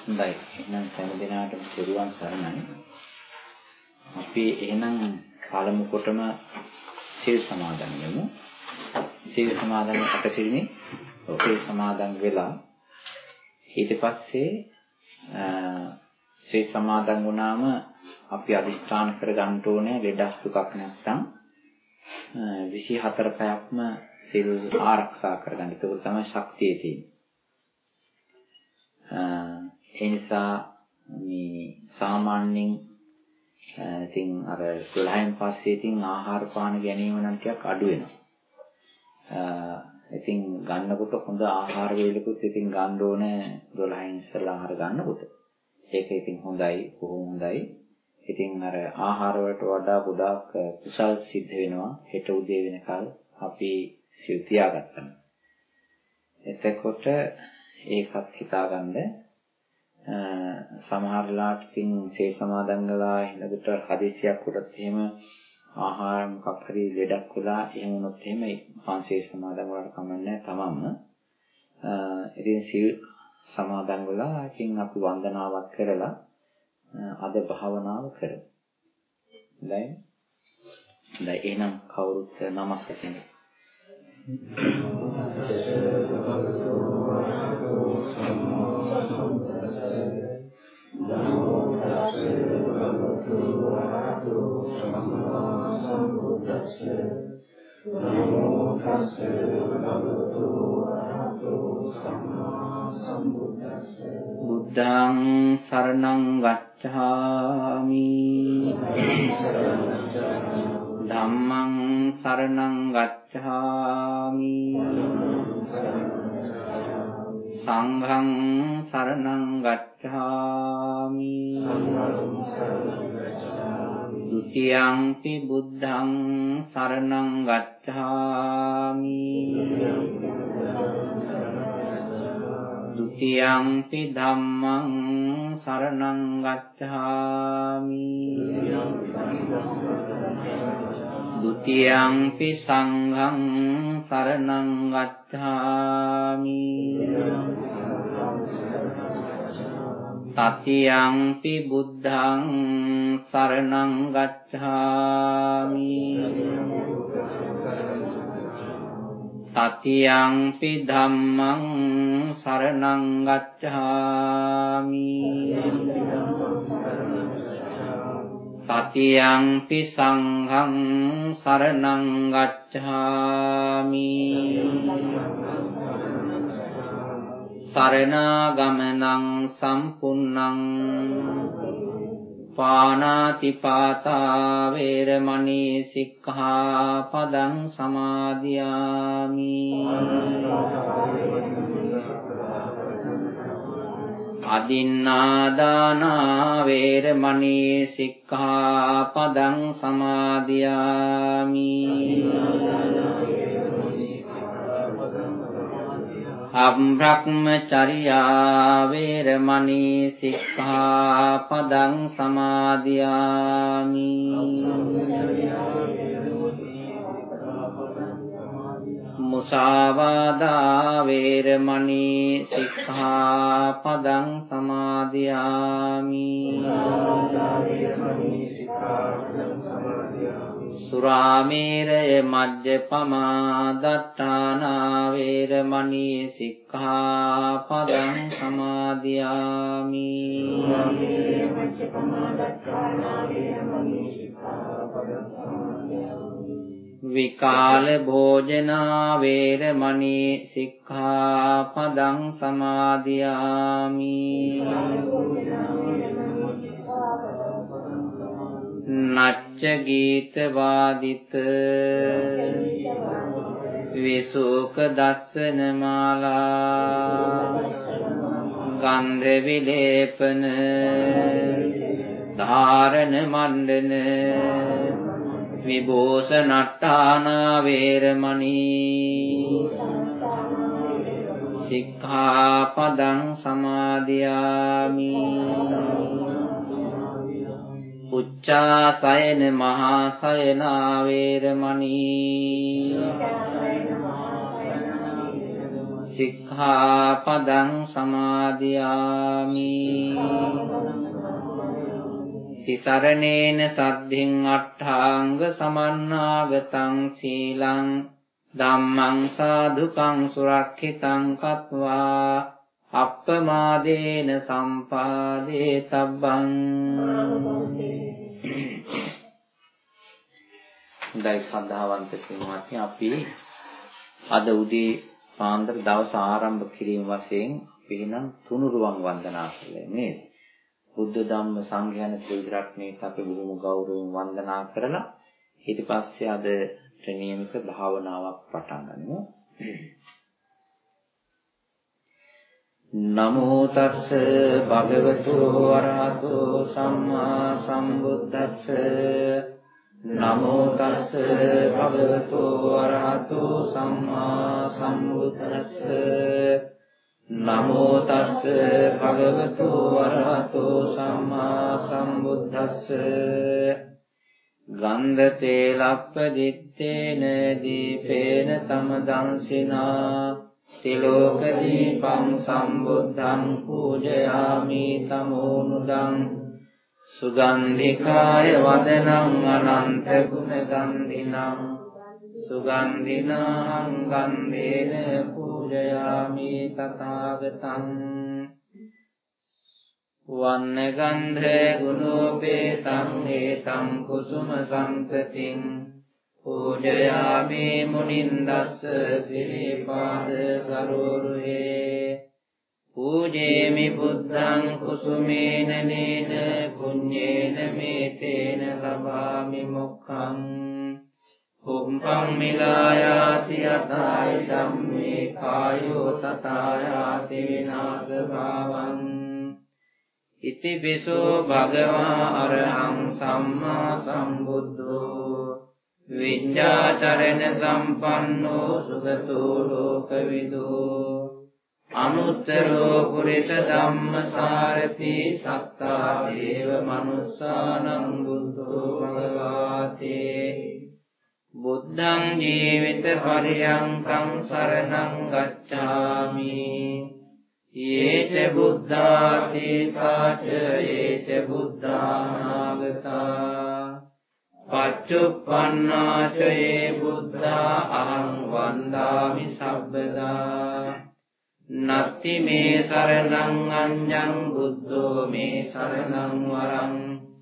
හොඳයි. එහෙනම් හැම දිනාටම සිරුවන් සරණයි. අපි එහෙනම් පළමු කොටම සීල් සමාදන් වෙමු. සීල් සමාදන් අටසිරිනේ ඔකේ සමාදන් වෙලා ඊට පස්සේ සීල් සමාදන් වුණාම අපි අදිස්ථාන කර ගන්න ඕනේ ලෙඩක් දුකක් නැත්නම් 24 පැයක්ම සීල් ආරක්ෂා කරගන්න. ඒක තමයි ශක්තිය තියෙන්නේ. ඒ නිසා මේ සාමාන්‍යයෙන් ඉතින් අර 12න් පස්සේ ඉතින් ආහාර පාන ගැනීම නම් ටිකක් අඩු වෙනවා. ඉතින් ගන්නකොට හොඳ ආහාර වේලකුත් ඉතින් ගන්න ඕනේ 12න් ඉස්සෙල්ලා ආහාර ගන්නකොට. ඒක ඉතින් හොඳයි, බොහොම හොඳයි. ඉතින් අර ආහාර වලට වඩා ගොඩාක් කුසල් සිද්ධ වෙනවා. හෙට උදේ වෙනකල් අපි සිල් තියාගත්තා. එතකොට ඒකත් හිතාගන්න සමහර වෙලාවට ඉතින් සේ සමාදන් වෙලා ඉන්නකොට හදිසියක් උඩත් එහෙම ආහාර මොකක් හරි ලෙඩක් වෙලා එහෙම වුණොත් එහෙම පන්සේ සමාදන් වලට කමන්නේ තමන්ම ඉතින් සිල් සමාදන් වෙලා ඉතින් අපි වන්දනාවක් කරලා අද භාවනාව කරමු. හොඳයි එහෙනම් කවුරුත් නමස්කාර කරමු. නමෝ තස්සේ භගවතු වරහතෝ සම්මා සම්බුද්දස්සේ නමෝ තස්සේ භගවතු වරහතෝ සම්මා සම්බුද්දස්සේ බුද්ධං සරණං ගච්ඡාමි ධම්මං සරණං ගච්ඡාමි සංඝං සරණං ගච්ඡාමි ဒုတိယံ පි බුද්ධං සරණං ගච්ඡාමි ဒုတိယံ පි ධම්මං සරණං ගච්ඡාමි ဒုတိယံ පි සංඝං සරණං ගච්ඡාමි တတိယံ පි බුද්ධං සරණං ගච්ඡාමි တတိယံ පි ධම්මං සරණං ගච්ඡාමි တတိယံ පි සංඝං සරණං ගච්ඡාමි සරණාගමනං සම්පුන්නං පාණාතිපාතා වේරමණී සික්ඛාපදං සමාදියාමි අදින්නාදානා වේරමණී සික්ඛාපදං සමාදියාමි අබ්‍රහ්මචර්යා වේරමණී සික්ඛාපදං සමාදියාමි මුසාවාදා වේරමණී සික්ඛාපදං සමාදියාමි සුරාමේරය මජ්ජපමා දට්ඨානා වේරමණී සික්ඛාපදං සමාදියාමි විකාල භෝජනා වේරමණී සික්ඛාපදං සමාදියාමි නච්ච ගීත වාදිත විසුක දස්සන මාලා ගන්ධ විලේපන ධාරණ මණ්ඩන විභූෂණට්ඨානා වේරමණී සික්ඛාපදං සමාදියාමි උච්චාසයන මහාසයනා වේරමණී සික්ඛාපදං සමාදියාමි තිසරණේන සද්ධින් අට්ඨාංග සමන්නාගතං සීලං ධම්මං සාදුකං සුරක්ෂිතං කତ୍වා අප්පමාදේන සම්පාදේ තබ්බං. හොඳයි ශ්‍රද්ධාවන්ත පින්වත්නි, අපි අද උදේ පාන්දර දවස ආරම්භ කිරීම වශයෙන් පිළිනම් තුනුරුවන් වන්දනා කළේ නේද? බුද්ධ ධම්ම සංඝයාන ත්‍රිවිධ අපි බොහොම ගෞරවයෙන් වන්දනා කරලා ඊට පස්සේ අද නියමිත භාවනාවක් පටන් ගන්නමු. නමෝ තස්ස භගවතු වරහතෝ සම්මා සම්බුද්දස්ස නමෝ තස්ස භගවතු වරහතෝ සම්මා සම්බුද්දස්ස නමෝ තස්ස භගවතු වරහතෝ සම්මා සම්බුද්දස්ස ගන්ධ තේලප්පදිත්තේන දීපේන තමදංසිනා තිලෝක දීපං සම්බුද්ධං පූජයාමි තමෝනුදං සුගන්ධිකාය වදනං අනන්ත ගුණ ගන්ධිනං සුගන්ධිනං ගන්ධේන පූජයාමි තථාගතං වන්න ගන්ධේ ගුණෝපේතං ඒතං කුසුම සම්පතින් පූජයාමි මුනින්දස්ස සිරිපාද සරෝරුහේ පූජේමි බුද්ධං කුසුමේන නේන පුඤ්ඤේන මේතේන ලබාමි මොක්ඛං කුම්පං මිලායාති යතාය ධම්මේ කායෝ තථායාති විනාශ භාවං ඉතිපිසෝ භගවා අරහං සම්මා සම්බුද්ධෝ විඤ්ඤාචරණ සම්පන්නෝ සුගතෝ ලෝකවිදෝ අනුත්තරෝ පුරිස ධම්මසාරති සත්තා දේව මනුස්සානං බුද්ධෝ භගවාතේ බුද්ධං ජීවිත පරියංකං සරණං ගච්ඡාමි යේච බුද්ධාතීතාච යේච බුද්ධානාගතා පච්චුප්පන්නාච යේ බුද්ධා අහං වන්දාමි සබ්බදා නත්ති මේ සරණං අඤ්ඤං බුද්ධෝ මේ සරණං වරං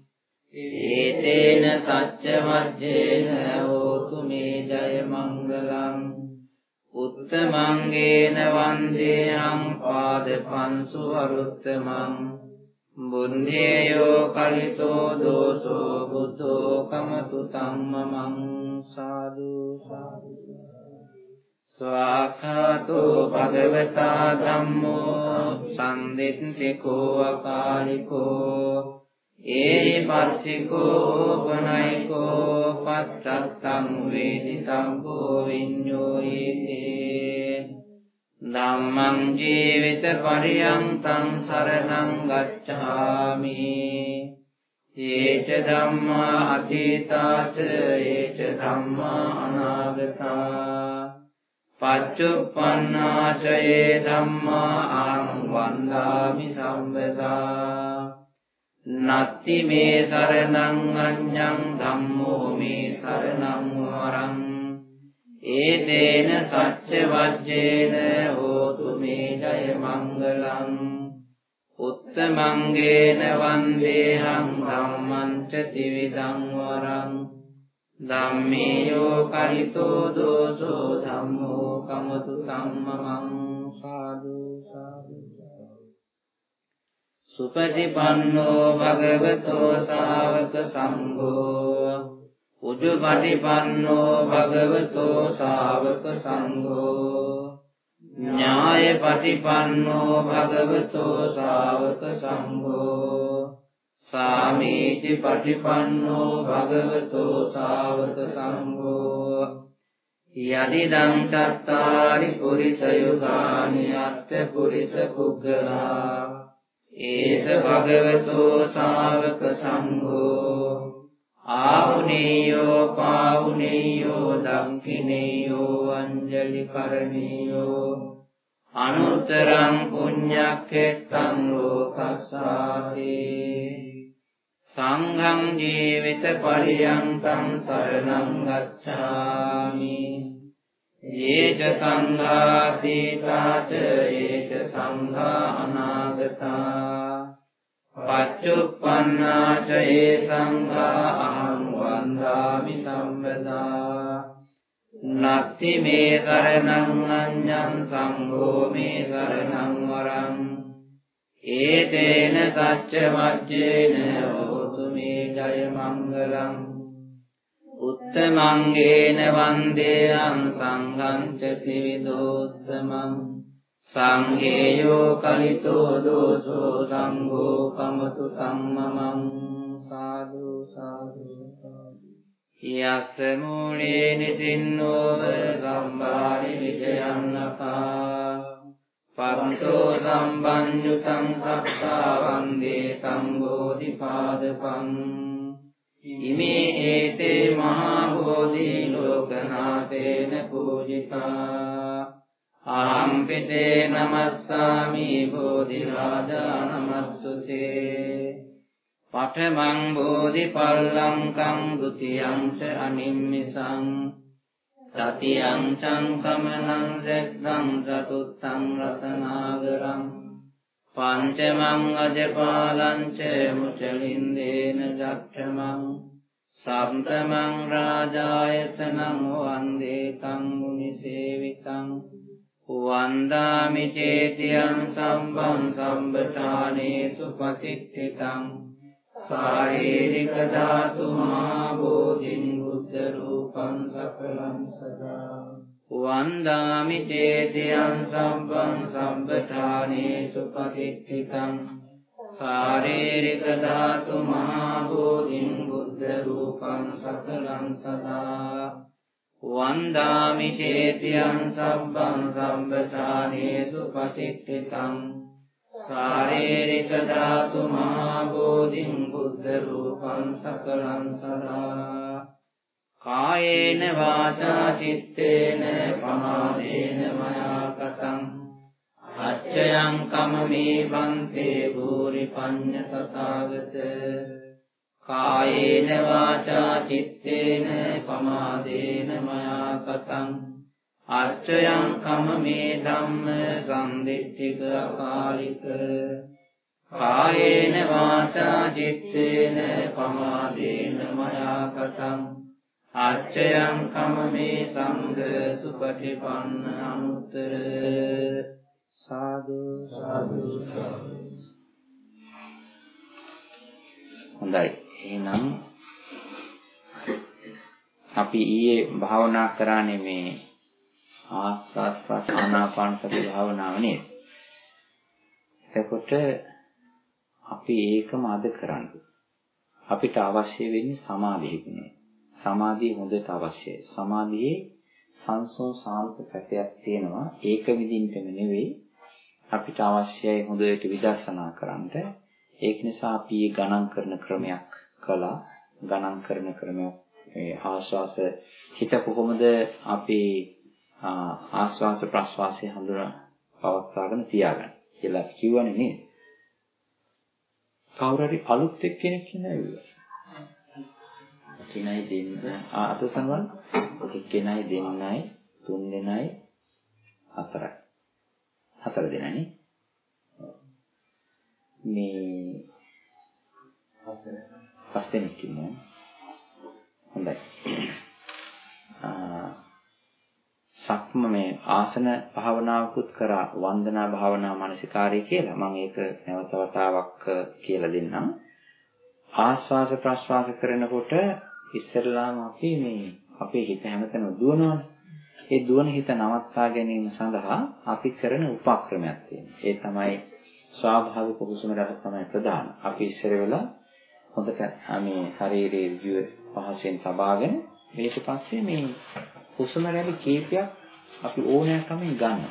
ඒතේන සච්ච මජ්ජේන හෝතු මේ ජය මංගලං උත්තමංගේන වන්දේහං පාදපන්සු අරුත්තමං බුද්ධේයෝ කලිතෝ දෝසෝ බුද්ධෝ කමතු තම්මමං සාදු සාදු ස්වාඛාතෝ භගවතා ධම්මෝ සම්දිත්තිකෝ අකාලිකෝ ඒහි පස්සිකෝ වනයිකෝ පච්චත්තං වේදිතම්බෝ විඤ්ඤෝයේතේ ධම්මං ජීවිත පරියන්තං සරණං ගච්ඡාමි යේච ධම්මා අතීතාච යේච ධම්මා අනාගතා පච්චුප්පන්නාච යේ ධම්මා අහං වන්දාමි සම්බදා නත්ති මේ සරණං අඤ්ඤං ධම්මෝ මේ සරණං වරං ඒතේන සච්ච වජ්ජේන හෝතු මේ ජය මංගලං උත්තමංගේන වන්දේහං ධම්මං ච ත්‍රිවිධං වරං ධම්මේයෝ කරිතෝ දෝසෝ ධම්මෝ කමතු සම්මමං සාදු සාදු සුපටිපන්නෝ භගවතෝ ශාවක සංඝෝ උජුපටිපන්නෝ භගවතෝ ශාවක සංඝෝ ඥායපටිපන්නෝ භගවතෝ ශාවක සංඝෝ සාමීචි පටිපන්නෝ භගවතෝ ශාවක සංඝෝ යදිදං චත්තාරි පුරිස යුගානි අත්ථ පුරිස පුග්ගලා ඒස භගවතෝ ශාවක සංඝෝ ආහුනේයෝ පාහුනේයෝ දක්ඛිනේයෝ අංජලි කරණීයෝ අනුත්තරං පුඤ්ඤක්ඛෙත්තං ලෝකස්සාති සංඝං ජීවිත පරියන්තං සරණං ගච්ඡාමි යේච සංඝාතීතාච යේච සංඝා අනාගතා පච්චුප්පන්නාච ඒ සංඝා අහං වන්දාමි සම්පදා නත්ති මේ සරණං අඤ්ඤං සංඝෝ මේ සරණං වරං ඒතේන සච්ච මජ්ජේන හෝතු මේ ජය මංගලං උත්තමංගේන වන්දේයං සංඝං ච ත්‍රිවිධෝත්තමං සංඝේයෝ කලිතෝ දෝසෝ සංඝෝ කමතු සම්මමං සාදු සාදු යස්ස මූලේ නිසින්නෝව සම්භාරි විජයන්නකා පන්තෝ සම්බන්්‍යුතං සත්තා වන්දේ තං බෝධිපාදපං ඉමේ ඒතේ මහා බෝධි ලෝකනාථේන පූජිතා අහම්පිතේ නමස්සාමි බෝධි රාජා නමස්සුතේ පඨමං බෝධි පල්ලංකං ဒ ුතියං ච අනිම්මිසං තතියං චංකමනං සෙද්දං චතුත්තං රතනාගරං පංචමං අජපාලං ච මුචලින්දේන දක්ඛමං සම්තමං රාජායතනං වන්දේ තං මුනිසේවිතං වන්දාමි චේතියං සම්බං සම්බඨානේසු පතිට්ඨිතං ශාරීරික ධාතු මහා බෝධින් බුද්ධ රූපං සකලං සදා වන්දාමි චේතියං සම්බං සම්බඨානේසු පතිට්ඨිතං ශාරීරික ධාතු මහා බෝධින් බුද්ධ රූපං සකලං සදා වන්දාමි චේතියං සම්බං සම්බඨානේසු පතිට්ඨිතං ශාරීරික ධාතු මහා බෝධින් බුද්ධ රූපං සකලං සදා කායේන වාචා චිත්තේන පමාදේන මයා කතං අච්ඡයං කමමේ බන්තේ භූරි පඤ්ඤ තථාගත කායේන වාචා චිත්තේන පමාදේන මයා කතං අච්ඡයං කමමේ ධම්ම සම්දිච්ඡික අකාලික කායේන වාචා චිත්තේන පමාදේන මයා කතං අච්ඡයං කමමේ සංඝ සුපටිපන්න අනුත්තර සාදු සාදු හොඳයි එහෙනම් අපි ඊයේ භාවනා කරානේ මේ ආස්වාද ප්‍රාණාපාන සති භාවනාව නේද? එතකොට අපි ඒකම අද කරන්නේ. අපිට අවශ්‍ය වෙන්නේ සමාධියකුනේ. සමාධිය හොඳට අවශ්‍යයි. සමාධියේ සංසෝ සාන්ත සැපයක් තියෙනවා. ඒක විදිහටම නෙවෙයි අපිට අවශ්‍යයි හොඳට විදර්ශනා කරන්න. ඒක නිසා අපි ගණන් කරන ක්‍රමයක් කළා. ගණන් කරන ක්‍රමයක් ආශ්වාස හිත කොහොමද අපි ආශ්වාස ප්‍රශ්වාසය හඳුනා පවත්වාගෙන තියාගන්න කියලා කිව්වනේ නේද? කවුරු හරි අලුත් එක්කෙනෙක් ඉන්නවද? කෙනයි දෙන්න අතසන්වල කෙනයි දෙන්නයි තුන් දෙනයි හතරයි. හතර දෙනයි මේ පස් දෙනෙක් ඉන්නවා. හොඳයි. සක්ම මේ ආසන භාවනාවකුත් කරා වන්දනා භාවනා මානසිකාරය කියලා මම ඒක නැවත වතාවක් කියලා දෙන්නම්. ආස්වාස ප්‍රස්වාස කරනකොට ඉස්සෙල්ලාම අපි මේ අපේ හිත හැමතැනම දුවනවානේ. ඒ දුවන හිත නවත්වා ගැනීම සඳහා අපි කරන උපක්‍රමයක් තියෙනවා. ඒ තමයි ස්වාභාවික හුස්ම රැල්ල තමයි ප්‍රධාන. අපි ඉස්සර වෙලා හොඳට මේ ශරීරයේ ජීව පහසෙන් තබාගෙන ඊට පස්සේ මේ හුස්ම රැලි කීපයක් අපි ඕනෑකමින් ගන්නවා.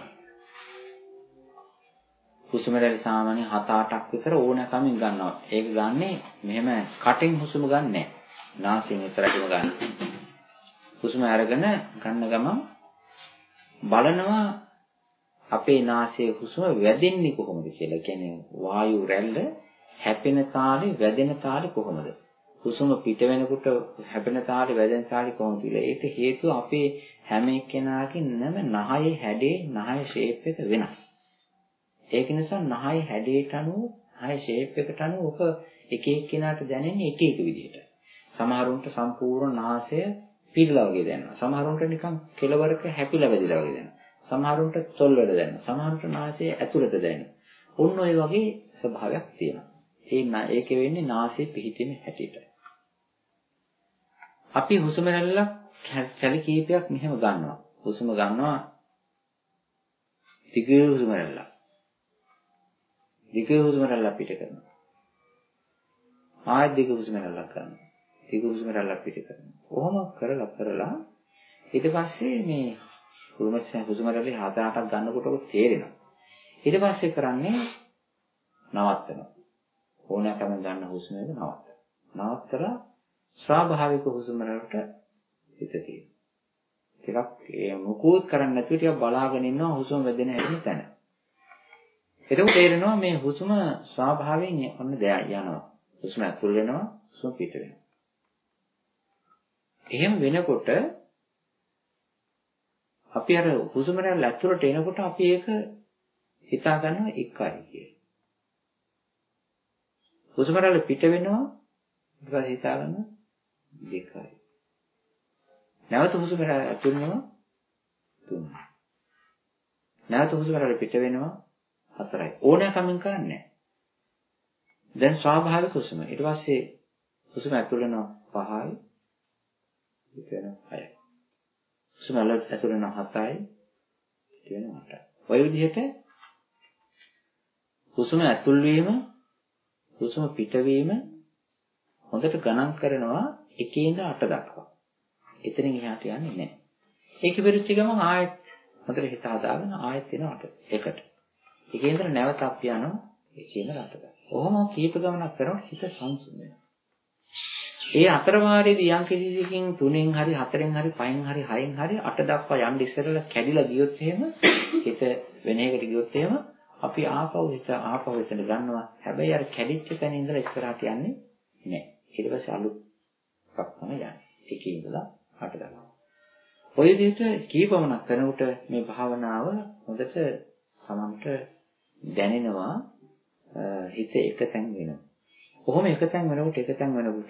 හුස්ම රැලි සාමාන්‍ය 7-8ක් විතර ඕනෑකමින් ගන්නවා. ඒක ගන්නෙ මෙහෙම කටින් හුස්ම ගන්නෑ. නාසයෙන් විතරටම ගන්න. හුස්ම අරගෙන ගන්න ගමන් බලනවා අපේ නාසයේ හුස්ම වැදෙන්නේ කොහොමද කියලා. කියන්නේ වායු රැල්ල හැපෙන තාලේ වැදෙන තාලේ කොහොමද? හුස්ම පිට වෙනකොට හැපෙන තාලේ වැදෙන තාලේ කොහොමද කියලා. ඒක හේතුව අපේ හැම එක්කෙනාගේම නහයේ හැඩේ නහය ෂේප් එක වෙනස්. ඒක නිසා නහයේ හැඩයට අනුව නහයේ ෂේප් එකට අනුව ඔක එක එක්කෙනාට දැනෙන්නේ එක එක විදිහට. සමහරුන්ට සම්පූර්ණ නාසය පිරලා වගේ දැනෙනවා. සමහරුන්ට නිකන් කෙලවරක හැපිලා වැදිලා වගේ දැනෙනවා. සමහරුන්ට තොල් වල දැනෙනවා. සමහරුන්ට නාසයේ ඇතුළත දැනෙනවා. ඔන්න ඔය වගේ ස්වභාවයක් තියෙනවා. ඒකේ වෙන්නේ නාසයේ පිහිටීම හැටියට. අපි හුස්ම රැල්ලක් කැලි කීපයක් මෙහෙම ගන්නවා. හුස්ම ගන්නවා. දිග හුස්ම රැල්ලක්. දිග හුස්ම රැල්ලක් පිට කරනවා. ආයෙත් දිග හුස්ම රැල්ලක් ගන්නවා. දිග හුස්ම රැල්ලක් පිට කරනවා. කොහොම කරලා ඊට පස්සේ මේ හුස්ම රැල්ලේ 7-8ක් ගන්නකොට ඔක තේරෙනවා. ඊට පස්සේ කරන්නේ නවත්තනවා. ඕනෑකම ගන්න හුස්ම එක නවත්තලා ස්වාභාවික හුස්ම වලට හිත තියෙනවා. ටිකක් ඒ මුකුත් කරන්නේ නැතුව ටිකක් බලාගෙන ඉන්නවා හුස්ම වැදෙන හැටි තැන. එතකොට තේරෙනවා මේ හුස්ම ස්වාභාවයෙන් ඔන්න යනවා. හුස්ම ඇතුල් වෙනවා, හුස්ම පිට වෙනවා. එහෙම වෙනකොට අපි අර හුස්ම රැල්ල ඇතුළට එනකොට අපි ඒක හිතා ගන්නවා එකයි කියලා. හුස්ම රැල්ල පිට වෙනවා ඊට පස්සේ හිතා ගන්නවා දෙකයි. නැවත හුස්ම රැල්ල ඇතුල් වෙනවා 3යි. නැවත හුස්ම රැල්ල පිට වෙනවා 4යි. ඕනෑකමින් කරන්නේ නැහැ. දැන් ස්වාභාවික හුස්ම. ඊට පස්සේ හුස්ම ඇතුල් වෙනවා 5යි. පිට වෙනවා 6යි. හුස්ම ඇතුල් වෙනවා 7යි. පිට වෙනවා 8යි. ඔය විදිහට හුස්ම ඇතුල් වීම හුස්ම පිටවීම හොඳට ගණන් කරනවා 1 ඉඳන් 8 දක්වා. එතනින් එහාට යන්නේ නැහැ. ඒක පෙරච්ච ගමන් ආයෙත් හොඳට හිත හදාගෙන ආයෙත් එනවා 1ට. ඒකේ ඉඳන් නැවත අපි යනවා 1 ඉඳන් 8 දක්වා. ඔහොම කීප ගමනක් කරනකොට හිත සංසුන් වෙනවා. ඒ අතර වාරයේදී යම් කිසිකින් 3න් හරි 4න් හරි 5න් හරි 6න් හරි 8 දක්වා යන්න ඉස්සෙල්ලා කැඩිලා ගියොත් එහෙම හිත වෙන එකට ගියොත් එහෙම අපි ආපහු එතන ගන්නවා. හැබැයි අර කැඩිච්ච තැන ඉඳලා ඉස්සරහට යන්නේ නැහැ. ඊට පස්සේ අලුත් එකක් තමයි යන්නේ. 1 ඉඳලා 8 දක්වා. ඔය විදිහට කීපමණක් කරනකොට මේ භාවනාව හොඳට සමන්ට දැනෙනවා. හිත එකතෙන් වෙනවා. කොහොම එකතෙන් වෙනකොට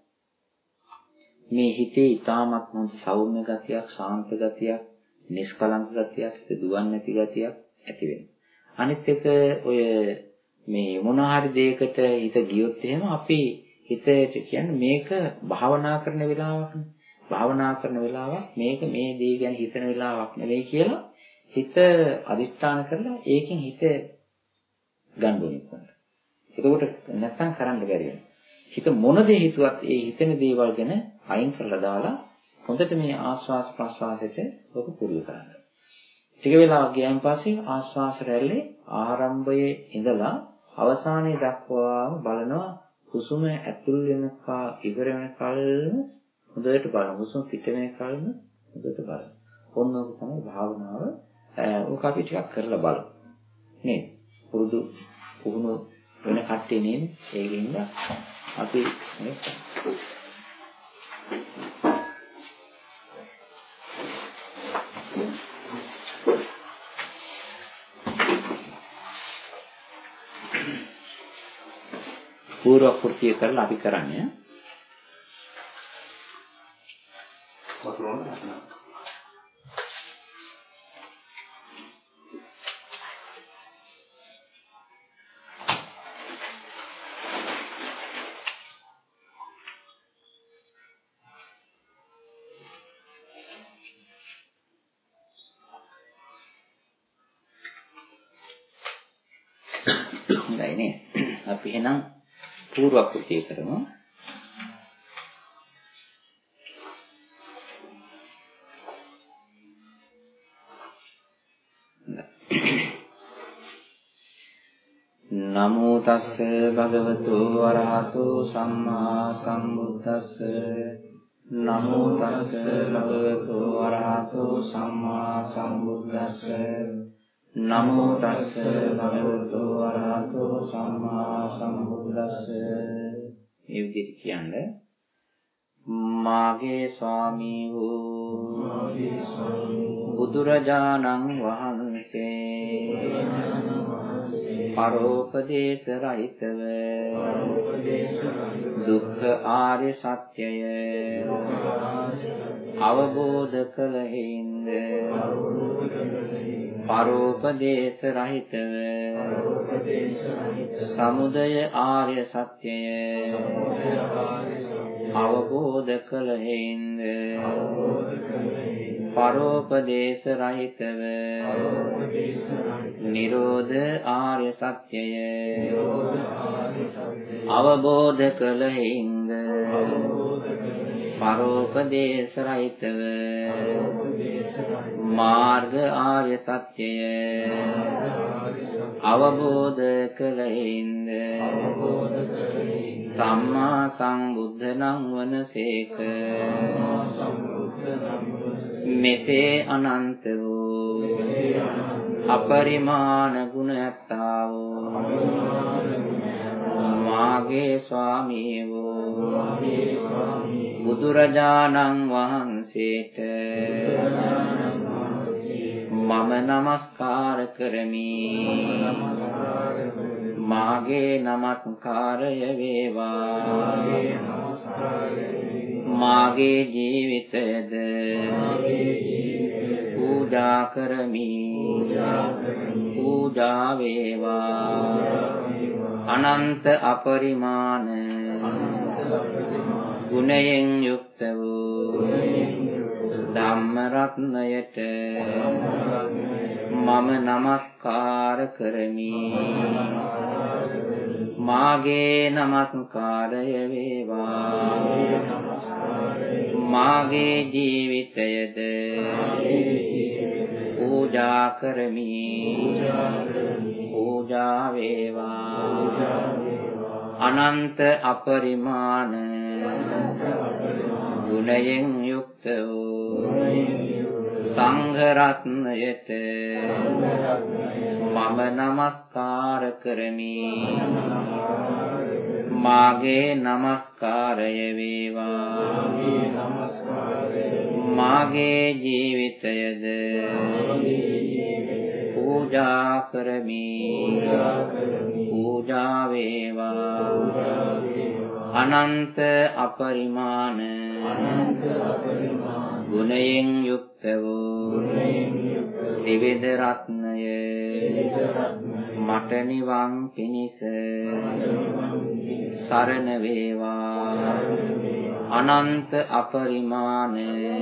මේ හිතේ ඊටමත් හොඳ සෞම්‍ය ගතියක්, ශාන්ත ගතියක්, නිෂ්කලංක ගතියක්, හිත දුවන්නේ නැති ගතියක් ඇති වෙනවා. අනිත් එක ඔය මේ මොන හරි දෙයකට හිත ගියොත් එහෙම අපි හිතට කියන්නේ මේක භාවනා කරන වෙලාවක්නේ. භාවනා කරන වෙලාවක් මේක මේ දේ ගැන හිතන වෙලාවක් නෙවෙයි කියලා හිත අදිස්ථාන කරලා ඒකෙන් හිත ගන්න ඕනේ. එතකොට නැත්තම් කරන්න බැරි වෙනවා. හිත මොන දේ හිතුවත් ඒ හිතෙන දේවල් ගැන අයින් කරලා දාලා හොඳට මේ ආස්වාස් ප්‍රස්වාසයට ඔක පුරුදු කරන්න. ටික වෙලාවක් ගියාන් පස්සේ ආස්වාස රැල්ලේ ආරම්භයේ ඉඳලා අවසානයේ දක්වාම බලනවා හුස්ම ඇතුල් වෙනකා ඉවර වෙනකල්ම හොඳට බලන්න. හුස්ම පිට වෙනකල්ම හොඳට බලන්න. ඔන්න ඔක තමයි භාවනාව. ඔක අපි ටිකක් කරලා බලමු. නේද? පුහුණු වෙන කට්ටිය නේද? ඒකින්ද අපි පූර්ව කෘත්‍ය කරලා අපි කරන්නේ හොඳයි අපි එහෙනම් පූර්ව කෘත්‍ය කරමු. නමෝ තස්ස භගවතු වරහතෝ සම්මා සම්බුද්දස්ස. නමෝ තස්ස භගවතු වරහතෝ සම්මා සම්බුද්දස්ස. නමෝ තස්ස භගවතු වරහතෝ සම්මා සම්බුද්දස්ස. මේ විදිහට කියන්නේ මාගේ ස්වාමී වූ බුදුරජාණන් වහන්සේ පරෝපදේශ රහිතව දුක්ඛ ආර්ය සත්‍යය අවබෝධ කළ හේින්ද පරෝපදේශ රහිතව සමුදය ආර්ය සත්‍යය අවබෝධ කළ හේින්ද පරෝපදේශ රහිතව නිරෝධ ආර්ය සත්‍යය අවබෝධ කළ හේින්ද පරෝපදේශ රහිතව මාර්ග ආර්ය සත්‍යය අවබෝධ කළ හේින්ද සම්මා සම්බුද්ධ නම් වනසේක. මෙසේ අනන්ත වූ අපරිමාණ ගුණ ඇත්තා වූ මාගේ ස්වාමී වූ බුදුරජාණන් වහන්සේට මම නමස්කාර කරමි. මාගේ නමස්කාරය වේවා. මාගේ ජීවිතයද පූජා කරමි. පූජා වේවා. අනන්ත අපරිමාණ ගුණයෙන් යුක්ත වූ ධම්ම රත්නයට මම නමස්කාර කරමි. මාගේ නමස්කාරය වේවා. මාගේ ජීවිතයද පූජා කරමි. පූජා වේවා. අනන්ත අපරිමාණ ගුණයෙන් යුක්ත වූ සංඝ රත්නයට මම නමස්කාර කරමි. මාගේ නමස්කාරය වේවා. මාගේ ජීවිතයද පූජා කරමි. පූජා වේවා. අනන්ත අපරිමාණ ගුණයෙන් යුක්ත වූ ත්‍රිවිධ රත්නය මට නිවන් පිණිස සරණ වේවා. අනන්ත අපරිමාණ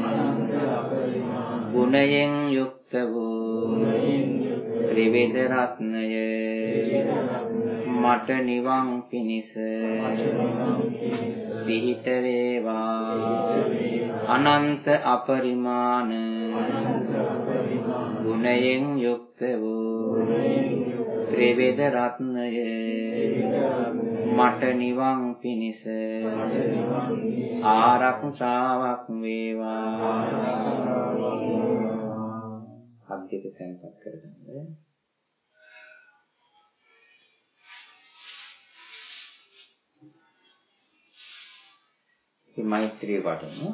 ගුණයෙන් යුක්ත වූ ත්‍රිවිධ රත්නය මට නිවන් පිණිස පිහිට වේවා. අනන්ත අපරිමාණ ගුණයෙන් යුක්ත වූ ත්‍රිවිධ රත්නය මට නිවන් පිණිස ආරක්ෂාවක් වේවා. අද්දිත තැන්පත් කරගන්න. මෛත්‍රී වඩමු.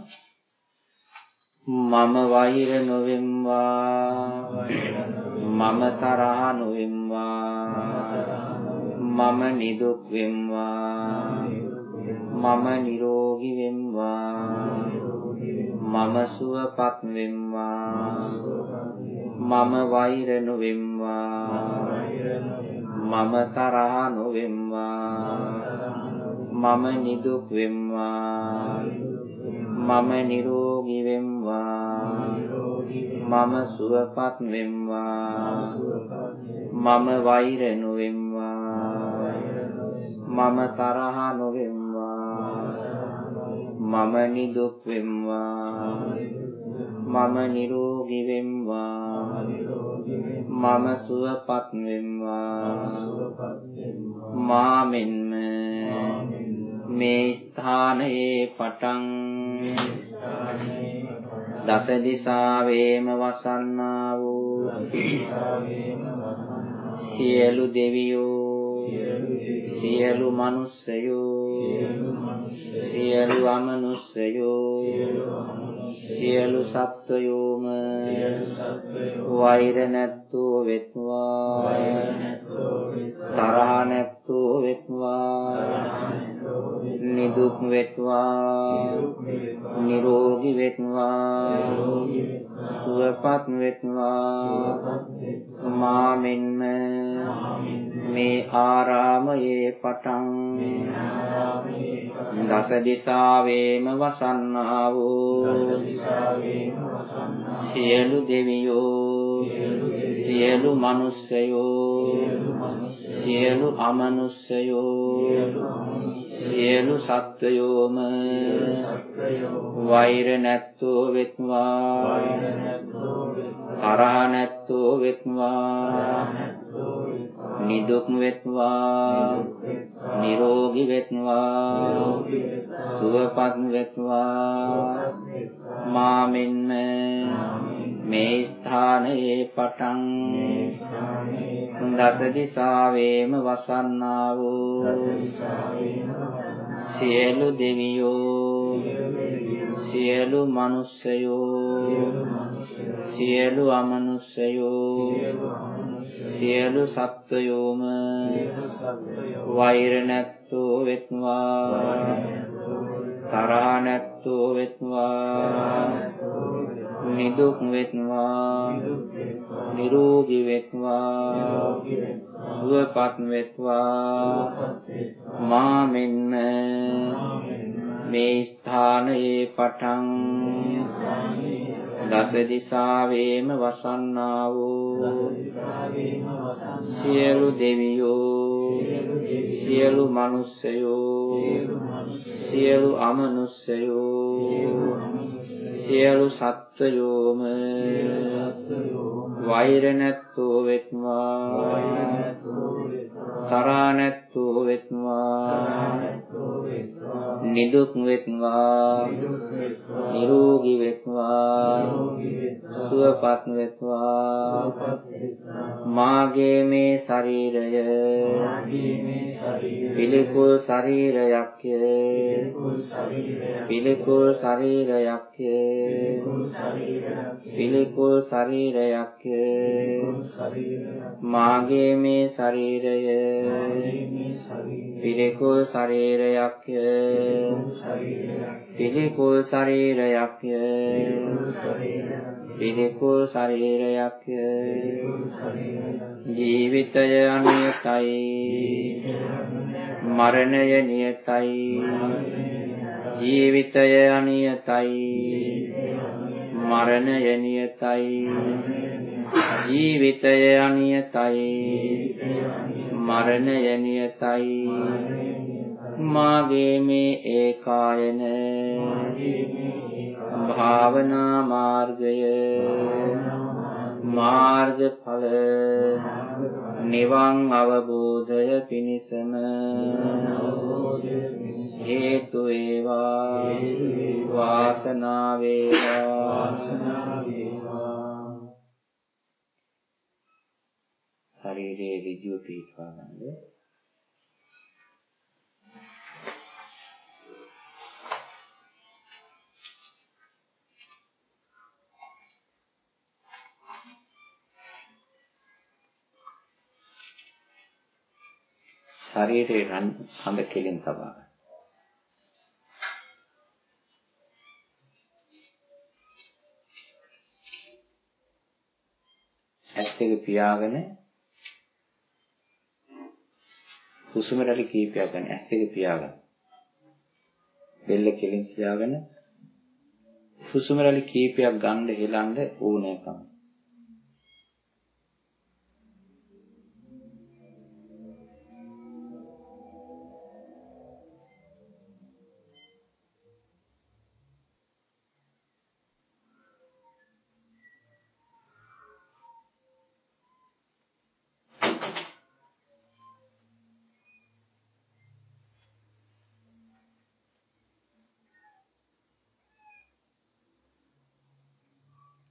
මම වෛර නොවෙම්වා. මම තරහ නොවෙම්වා. මම නිදුක් වෙම්වා. මම නිරෝගී වෙම්වා. මම සුවපත් වෙම්වා. මම වෛර නොවෙම්වා. මම තරහ නොවෙම්වා. මම නිදුක් වෙම්වා. මම නිරෝගී වෙම්වා. මම සුවපත් වෙම්වා. මම වෛර නොවෙම්වා. මම තරහ නොවෙම්වා. මම නිදුක් වෙම්වා. මම නිරෝගී වෙම්වා. මම සුවපත් වෙම්වා. මා මෙන්ම මේ ස්ථානයේ පටන් දස දිසාවේම වසන්නා වූ සියලු දෙවියෝ සියලු මනුස්සයෝ සියලු අමනුස්සයෝ සියලු සත්වයෝම වෛර නැත්තෝ වෙත්වා තරහ නැත්තෝ වෙත්වා නිදුක් වෙත්වා නිරෝගී වෙත්වා සුවපත් වෙත්වා මා මෙන්ම මේ ආරාමයේ පටන් දස දිසාවේම වසන්නා වූ සියලු දෙවියෝ සියලු මනුස්සයෝ සියලු අමනුස්සයෝ සියලු සත්වයෝම වෛර නැත්තෝ වෙත්වා තරහ නැත්තෝ වෙත්වා නිදුක් වෙත්වා නිරෝගී වෙත්වා සුවපත් වෙත්වා මා මෙන්ම මේ ස්ථානයේ පටන් දස දිසාවේම වසන්නා වූ සියලු දෙවියෝ සියලු මනුස්සයෝ සියලු අමනුස්සයෝ සියලු සත්වයෝම වෛර නැත්තෝ වෙත්වා තරහ නැත්තෝ වෙත්වා නිදුක් වෙත්වා නිරෝගී වෙත්වා සුවපත් වෙත්වා මා මෙන්ම මේ ස්ථානයේ පටන් දස දිසාවේම වසන්නා වූ සියලු දෙවියෝ සියලු මනුස්සයෝ සියලු අමනුස්සයෝ සියලු සත්වයෝම වෛර නැත්තෝ වෙත්වා තරහ නැත්තෝ වෙත්වා නිදුක් වෙත්වා නිරෝගී වෙත්වා සුවපත් වෙත්වා මාගේ මේ ශරීරය පිළිකුල් ශරීරයක්ය පිළිකුල් ශරීරයක්ය පිළිකුල් ශරීරයක්ය මාගේ මේ ශරීරය පිළිකුල් ශරීරයක්ය පිළිකුල් ශරීරයක්ය පිළිකුල් ශරීරයක්ය ජීවිතය අනියතයි මරණය නියතයි ජීවිතය අනියතයි මරණය නියතයි ජීවිතය අනියතයි මරණය නියතයි මාගේ මේ ඒකායන භාවනා මාර්ගය මාර්ගඵල නිවන් අවබෝධය පිණිසම හේතු වේවා වාසනාව වේවා ශරීරයේ ඍජුව පිහිටවා ගන්න. ශරීරයේ හඳ කෙලින් තබා ගන්න. ඇස් දෙක පියාගෙන හුස්ම රැලි කීපයක් ගන්න. ඇස් දෙක පියාගන්න. බෙල්ල කෙලින් තියාගෙන හුස්ම රැලි කීපයක් ගන්න හෙලන්න ඕනෑකම.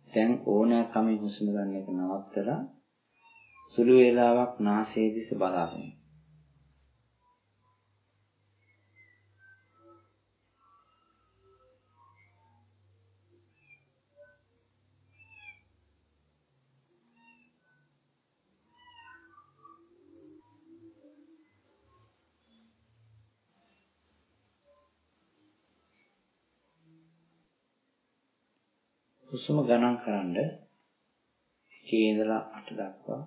දැන් ඕනෑකමින් හුස්ම ගන්න එක නවත්තලා සුළු වේලාවක් නාසයේ දිස බලාගෙන. හුස්ම ගණන් කරන්න එකේ ඉඳලා 8 දක්වා.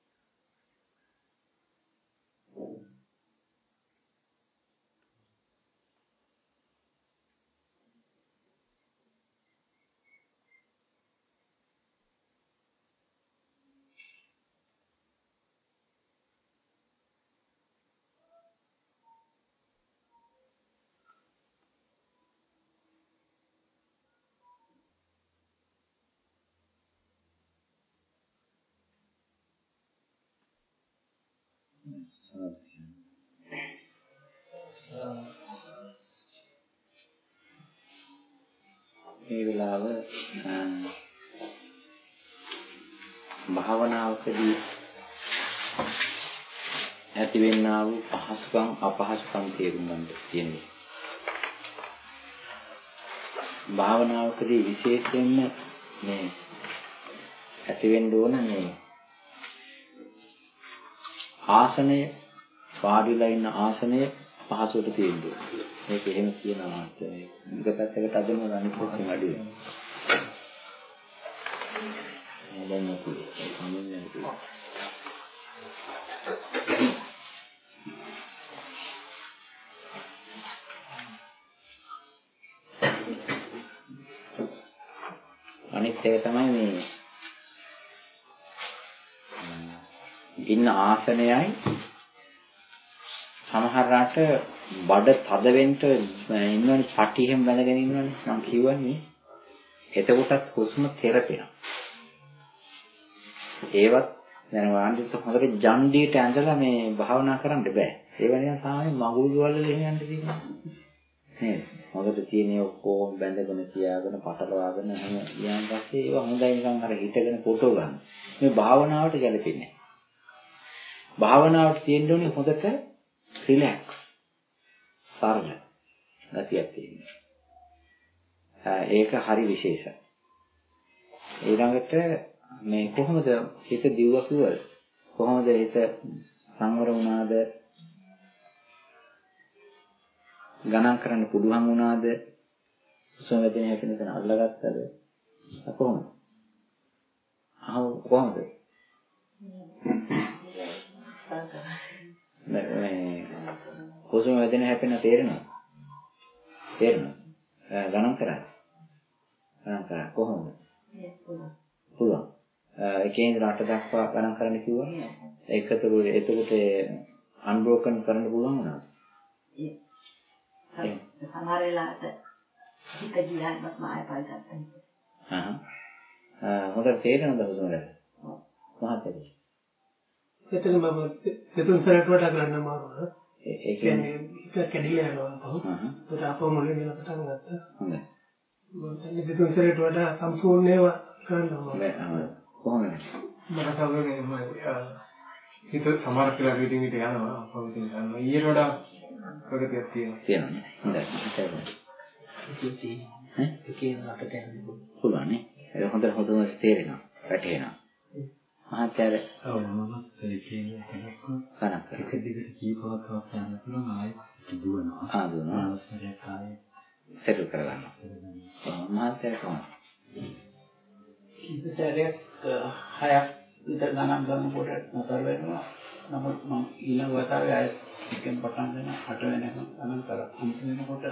මේ වෙලාව භාවනාවකදී ඇතිවෙනා වූ පහසුකම් අපහසුකම් තේරුම් ගන්න තියෙනවා. භාවනාවකදී විශේෂයෙන්ම මේ ඇතිවෙන්න ඕන මේ ආසනය, වාඩිලා ඉන්න ආසනය පහසුවට තියෙන්න ඕන. මේක එහෙම කියනවා. එක පැත්තකට අදනවා අනිත් පැත්තෙන් අඩු වෙනවා. දැන් මොකද? සම්මන්නේ නැහැ. අනිත් එක තමයි මේ ඉන්න ආසනයයි සමහර රට බඩ තද වෙන්න ඉන්නවනේ පටි එහෙම බැලගෙන ඉන්නවනේ මම කියවන්නේ එතකොටත් හුස්ම තෙරපෙනවා ඒවත් දැන් වාන්දිත හොඳට ජන්ඩියට ඇඳලා මේ භාවනා කරන්න බෑ ඒව නිකන් සාමාන්‍ය මගුල් වල එහෙම යන්න තියෙනවා නේද හොඳට තියෙන ඔක්කොම බැඳගෙන තියාගෙන පටලවාගෙන එහෙම ඊයන් පස්සේ ඒව හොඳයි නිකන් අර හිතගෙන ෆොටෝ ගන්න මේ භාවනාවට ගැලපෙන්නේ භාවනාවට තියෙන්න ඕනේ හොඳට රිලැක්ස් සරල ගතියක් තියෙනවා. ඒක හරි විශේෂයි. ඊළඟට මේ කොහොමද හිත දියුවා කිව්වද? කොහොමද හිත සංවර වුණාද? ගණන් කරන්න පුළුවන් වුණාද? සෝමයෙන් හැපෙන තැන අල්ලගත්තද? කොහොමද? කොහොමද? හුස්ම වැදෙන හැපෙන තේරෙනවද? තේරෙනවද? ගණන් කරා. කොහොමද? පුළුවන්. එකේ ඉඳලා 8 දක්වා ගණන් කරන්න කිව්වා. එතකොට අන්බ්‍රෝකන් කරන්න පුළුවන් වුණාද? සමහර වෙලාවට හිත ගියාම මාය පායි ගත්තා. හොඳට තේරෙනවද හුස්ම වැදෙන? මහත්කම. එතන මම දෙතුන් සැරේට වඩා කරන්න අමාරුයි. ඒ කියන්නේ හිත කැඩිලා යනවා. ඒක අපෝ මොලේ ඉඳලා පටන් ගත්තා. හොඳයි. මම දෙතුන් සැරේට වඩා සම්පූර්ණව කරන්න අමාරුයි. කොහොමද? මම කවුරුනේ හිත සමහර කියලා රීඩින් එකට යනවා. අපෝ ඉතින් ගන්නවා. ඊට වඩා ප්‍රගතියක් තියෙනවා. හොඳයි. ඒකේ අපිට යන්න පුළුවන් නේ. ඒක හොඳට තේරෙනවා. වැටහෙනවා. මහත්යර මම ඒකේ කරක් එක දිගට කීපවතාවක් යන්න පුළුවන් ආයෙත් දුවනවා දුවනවා අවශ්‍යයක් ආයෙත් සෙටල් කරගන්නවා මහත්යර කොහොමද ඉතින් 6ක් විතර ගණන් ගන්නකොට නතර වෙනවා නමුත් මම ඊළඟ වතාවේ ආයෙත් එකෙන් පටන් ගන්න 8 වෙනකම් ගණන් කරා අන්තිම වෙනකොට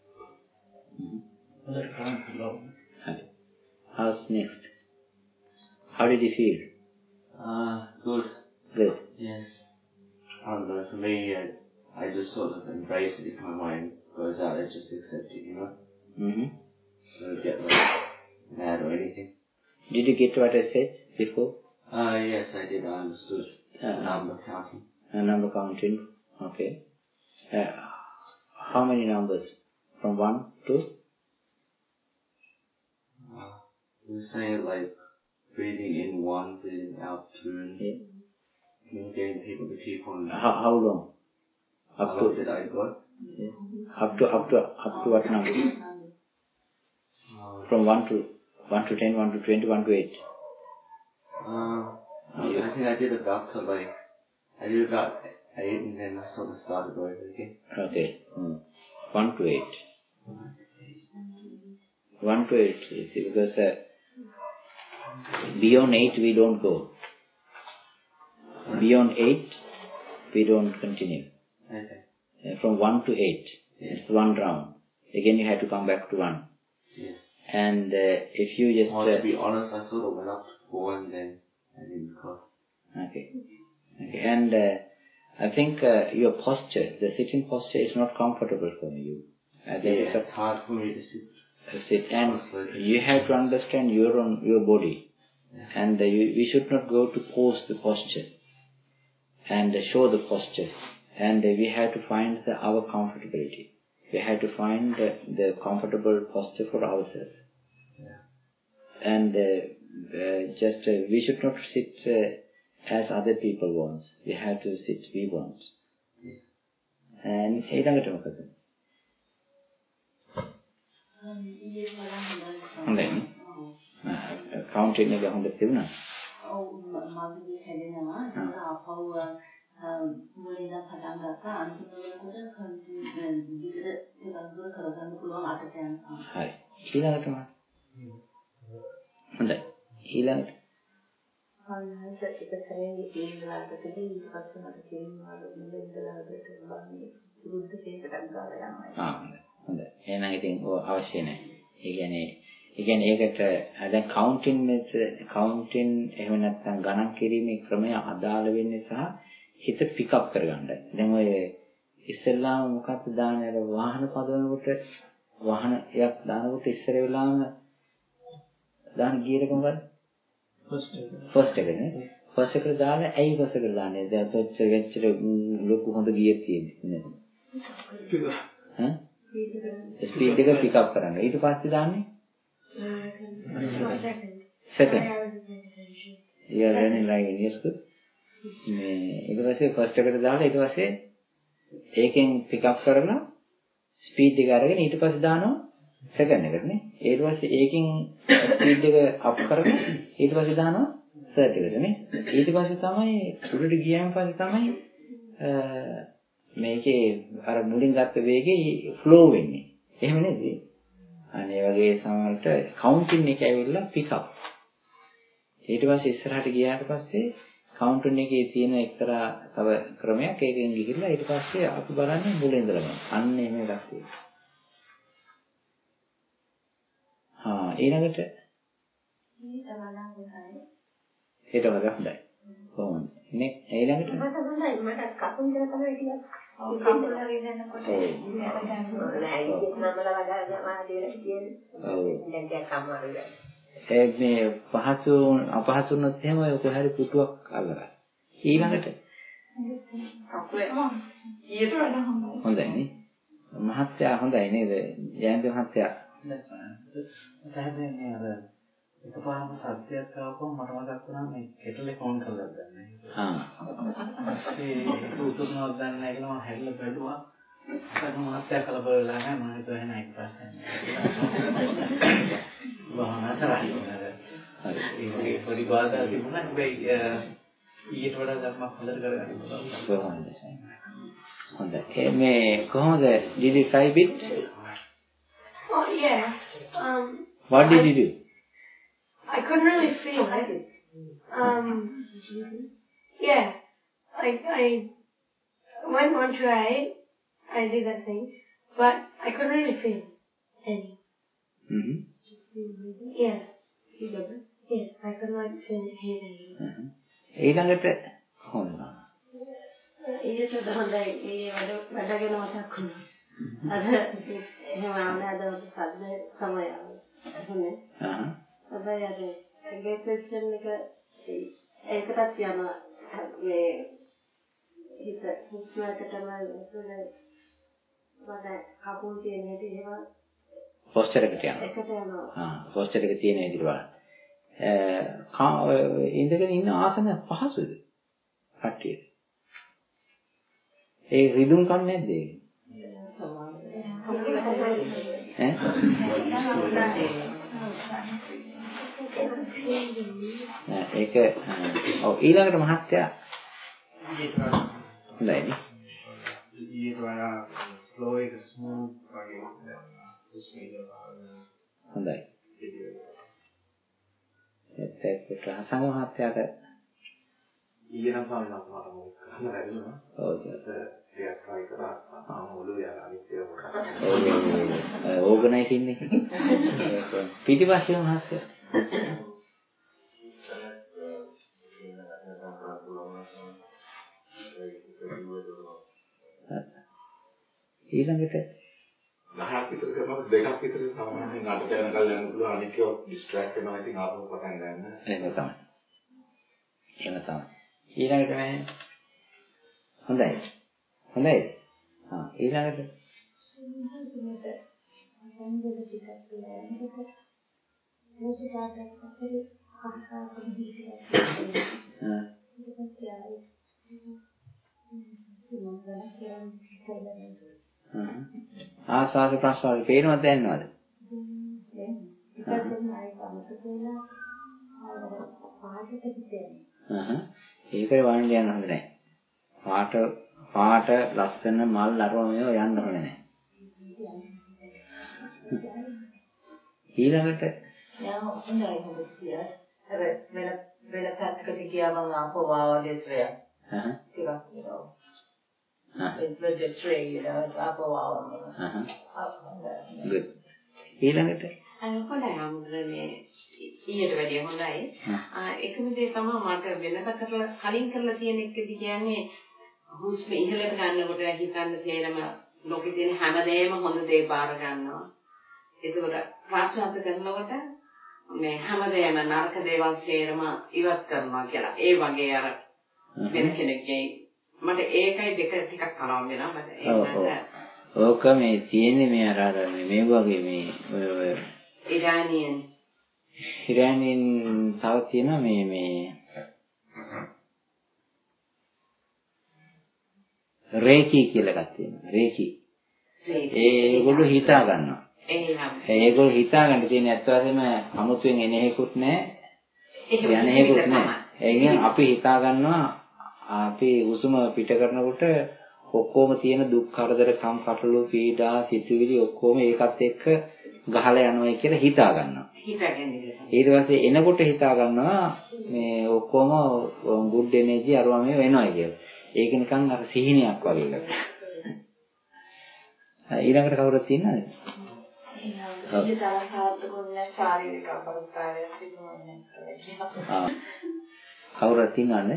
හොඳට කරන්න පුළුවන් හරි how's next how did you feel Good. Good. Yes. I don't know, for me, I just sort of embrace it if my mind goes out, I just accept it, you know? So I get like mad or anything. Did you get what I said before? Yes, I did. I understood. Number counting. Number counting. Okay. How many numbers? From 1 to? You were saying like breathing in 1, breathing out 2. Yeah. Communicating people to keep on. How long? How long did I go? Yeah. Up to what number? From 1 to 10, 1 to 20, 1 to 8. I think I did about 8 and then I sort of started over again. Okay. 1 to 8. 1 to 8, you see, because beyond 8 we don't go. Beyond 8 we don't continue. Okay. From 1 to 8, it's one round. Again you have to come back to 1. Yeah. And if you just... Well, to be honest, I sort of went up to 4 and then I didn't go. Okay. And I think your posture, the sitting posture is not comfortable for you. It's hard for me to sit. And you have to understand your body. Yeah. And we should not go to pose the posture and show the posture. And we have to find our comfortability. We have to find the comfortable posture for ourselves. Yeah. And we should not sit as other people want. We have to sit we want. Yeah. And ඊළඟට මොකද? හොඳයි. Counting එක හොඳ තිබුණා. ඔව් මගේ හැදෙනවා. ඒක ආපහු මුලින්ම පටන් ගත්තා අන්තිම වෙනකොට දිගට ටිකක් දුර කරගන්න පුළුවන් අතට යනවා. හරි. ඊළඟට මොකද? හොඳයි. ඊළඟට අන්නත් එක සැරේ ඉංග්‍රීසියෙන් ඊට පස්සේ මට තේරෙනවා මුලින්දලාට බන්නේ විරුද්ධ කේකට ගාලා යනවා. හොඳයි. එහෙනම් ඉතින් අවශ්‍ය නැහැ. ඒ කියන්නේ ඒකට දැන් කවුන්ටින් එහෙම නැත්නම් ගණන් කිරීමේ ක්‍රමය අදාළ වෙන්නේ සහ හිත පිකප් කරගන්නයි. දැන් ඔය ඉස්සෙල්ලාම මොකක්ද දාන්නේ අර වාහන පදවනකොට වාහනයක් දානකොට ඉස්සර වෙලාම දාන ගියර කොහොමද? ෆස්ට් එක නේ. ෆස්ට් එකට දාලා ඇයි ෆස්ට් එකට දාන්නේ? දැන් තොච්ච වෙච්ච ලොකු හොඳ ගියර් තියෙන්නේ නේද? ස්පීඩ් එක පික් අප් කරන්න. ඊට පස්සේ දාන්නේ second. You are running like yes good. මේ ඊට පස්සේ ෆස්ට් එකට දාලා ඊට පස්සේ ඒකෙන් පික් අප් කරලා ස්පීඩ් එක අරගෙන ඊට පස්සේ දානවා සෙකන්ඩ් එකට නේ. ඊට පස්සේ ඒකෙන් ස්පීඩ් එක අප් කරලා ඊට පස්සේ දානවා තර්ඩ් එකට නේ. ඊට පස්සේ තමයි උඩට ගියාන් පස්සේ තමයි මේකේ අර මුලින් ගත්ත වේගේ ෆ්ලෝ වෙන්නේ. එහෙම නේද? අනේ වගේ සමහරට කවුන්ටින් එක ඇවිල්ලා පික් අප්. ඊට පස්සේ ඉස්සරහට ගියාට පස්සේ කවුන්ටින් එකේ තියෙන එක්තරා තව ක්‍රමයක් ඒකෙන් ගිහිල්ලා ඊට පස්සේ අපි බලන්නේ මුලින් ඉඳලාම. අන්න එහෙම එකක් තියෙනවා. ඊළඟට ඊට වඩා හොඳයි. කොහොමද? නේ ඊළඟට මට හොඳයි මට කකුල් දෙක තමයි ටිකක් කකුල් හරිනකොට නෑ ඒක නමලා වඩා මාදේ කියන්නේ. ඔව්. දැන් ටිකක් අමාරුයි. මේ අපහසු වුණොත් එහෙම ඔය කොහරි පුටුවක් අල්ලගන්න. ඊළඟට කකුලේ ඊට වඩා හොඳයි. හොඳයි නේ. මහත්තයා හොඳයි නේද? ජයන්ත මහත්තයා. දැන් අර එකපාරම සත්‍යයක් ආවම මට මතක් වුණා මේ කෙටලේ ෆෝන් කරලා ගන්න. ඒ උතුම්නවත් ගන්න නැහැ කියලා මම හැරිලා බැලුවා. අර මාත්‍යා කලබල වෙලා නැහැ මම හිතුවා එහෙනම් එක ප්‍රශ්නයක්. වහනතරයි. ඒ පොඩි බාධා තිබුණා. හැබැයි ඊට වඩා ධර්මයක් හොඳට කරගන්න පුළුවන්. හොඳයි. මේ කොහොමද did you try it? Oh yeah. What did you do? I couldn't really feel it. Yeah. When one tried, I did that thing, but I couldn't really feel any. Mm-hmm. Yeah. Yes, I couldn't like feel any. ඊළඟට කොහොමද? ඊට හොඳයි. ඒ වැඩගෙන මතක් වුණා. අද එහෙම ආනද සද්ද සමය. හොනේ. හැබැයි අර ගෙප්ලෙක්ෂන් එක ඒකටත් යනවා මේ හිත හුස්මකටම මට කකුල් තියෙන හැටි එහෙම පොස්චර් එකට යනවා. එකට යනවා. පොස්චර් එක තියෙන විදිහට බලන්න. ඉඳගෙන ඉන්න ආසන පහසුද? කට්ටියට. ඒ රිදුම් කන්නේ නැද්ද ඒක? ඒක ඔව් ඊළඟට මහත්තයා හොඳයි. ඊට වඩා flow එක smooth වගේ හොඳයි. ඒත් සංඝ ඊනම් සම්මත මාර්ගයක් කරන්න බැරිුණා. ඔව් ඒක try කරා. ඔළුවේ අනිත්‍ය මොකක්ද? ඕගනයිස් ඉන්නේ. පිටිපස්සේ මහත්තයා. ඊළඟට 10ක් විතර කරනවා 2ක් විතර සාමාන්‍යයෙන් 8ට යනකල් යන්න පුළුවන් අනික ඩිස්ට්‍රැක්ට් වෙනවා ඉතින් ආපහු පටන් ගන්න. එහෙම තමයි. ඊළඟට මම හොඳයි. ඊළඟට ආස්වාද ප්‍රසවාද පේනවද දැනනවද? ඒකට වань යන්න හොඳ නැහැ. පාට ලස්සන මල් අරව මේව යන්න හොඳ නැහැ. ඊළඟට අර වෙන පැත්තකට ගියාම ආපහු ආවගේ ශ්‍රේය. ටිකක් it's just straight, you know, it's up a wall. Good. ඊළඟට හොඳයි අමුද්‍රනේ ඊට වැඩිය හොඳයි. එකම දේ තමයි මට වෙනස කරලා කලින් කරලා තියෙන එකදී කියන්නේ හුස්ම ඉහළට ගන්නකොට හිතන්න තේරම ලෝකේ තියෙන හැමදේම හොඳ දේ බාර ගන්නවා. ඒකවල ප්‍රාර්ථනා කරනකොට මේ හැමදේම නරක දේවල් තේරම ඉවත් කරනවා කියලා. ඒ වගේ අර වෙන කෙනෙක්ගේ මට ඒකයි දෙක ටිකක් කලවම් වෙනවා මට ඒක ඕක මේ තියෙන්නේ මේ අර මේ වගේ මේ ඉරානියන් තව තියෙනවා මේ රේකි කියලා එකක් තියෙනවා රේකි ඒගොල්ලෝ හිතා ගන්නවා ඒගොල්ලෝ හිතා ගන්න තියෙන ඇත්ත වශයෙන්ම අමුතුවෙන් එන හේකුත් නැහැ යන හේකුත් නැහැ ඒකෙන් අපි හිතා ගන්නවා අපි උසුම පිට කරනකොට ඔක්කොම තියෙන දුක් කරදර කම් කටළු පීඩා සිතුවිලි ඔක්කොම ඒකත් එක්ක ගහලා යනවා කියලා හිතා ගන්නවා. ඊට පස්සේ එනකොට හිතා ගන්නවා මේ ඔක්කොම good energy අරවා මේ වෙනවා කියලා. ඒක නිකන් අර සිහිනයක් වගේ එකක්. ඊළඟට කවුරුත් ඉන්නවද? ශාරීරික අපහසුතාවයක් තිබුණා. කවුරුත් ඉන්නවද?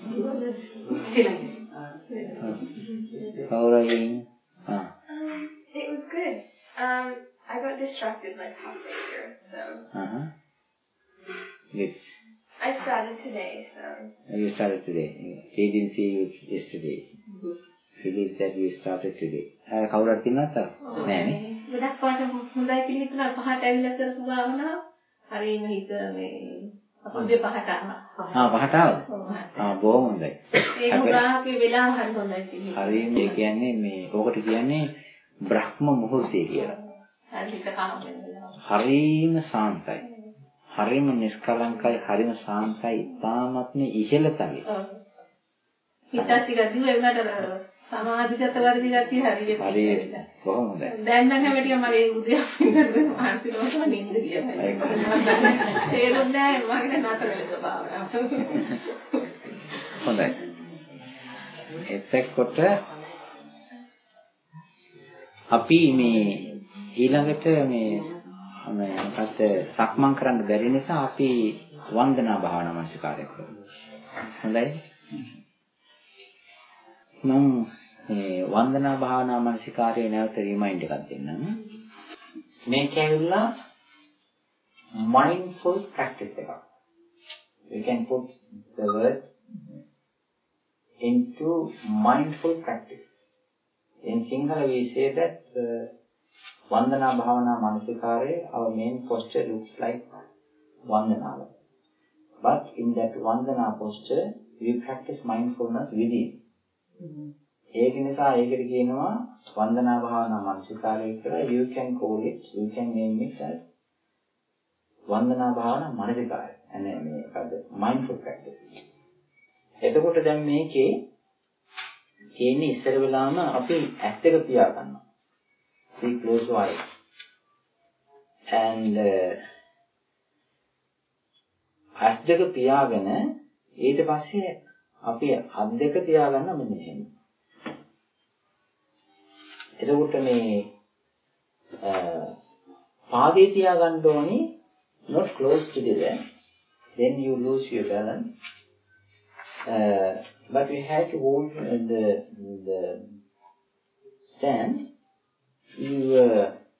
It was good. I got distracted like halfway through, so. Good. I started today, so. You started today. He didn't see you yesterday. Philip said you started today. කවුරුත් ඉන්නවද? නෑනේ. ගොඩක් පාට හොඳයි කියලා හිතලා පහට ඇවිල්ලා කරපු ගාවනා හරියම හිත මේ අපුඩේ පහට ආවා. පහට ආවද? බොහොම හොඳයි. ඒ හොගාගේ වෙලාව හරි හොඳයි කියලා. හරියම ඒ කියන්නේ මේ ඕකට කියන්නේ බ්‍රහ්ම මුහුර්තය කියලා. හරියම සාන්තයි. හරියම නිෂ්කලංකයි, හරියම සාන්තයි, තාමත්ම ඉහළ තලෙ. හිතත් ටික දිව එන්නට සමාධිගත වර්ධි ගතිය හරියට. හරියට. බොහොම හොඳයි. දැන් නම් හැමතිස්සම මගේ උදේ අපිට මානසිකව නිින්ද ගියා. තේරුන්නේ නැහැ මගේ නතර වෙලා භාවනාව. හොඳයි. එතකොට අපි මේ ඊළඟට මේ මොකක්ද සක්මන් කරන්න බැරි නිසා අපි වන්දනා භාවනා මානසිකාරය කරමු. හොඳයි. මම මේ වන්දනා භාවනා මානසිකාරයේ නැවත රිමයින්ඩ් එකක් දෙන්නම්. මේක ඇවිල්ලා mindful practice එකක්. You can put the word into mindful practice. In Sinhala we say that Vandana Bhavana Manasikare, our main posture looks like Vandana. But in that Vandana posture, we practice mindfulness within. ඒක නිසා ඒකට කියනවා වන්දනා භාවනා මානසිකාරය කියලා. You can call it, you can name it as වන්දනා භාවනා මානසිකාරය. අනේ මේකද mindful practice. එතකොට දැන් මේකේ කියන්නේ ඉස්සර වෙලාම අපි ඇස් දෙක පියා ගන්නවා. We close our eyes. And ඇස් දෙක පියාගෙන ඊට පස්සේ අපි අත් දෙක තියාගන්න මෙන්න මෙහෙම. එතකොට මේ පාදේ තියාගන්න ඕනි not close together, then you lose your balance. But we have to hold the stand, your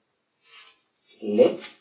legs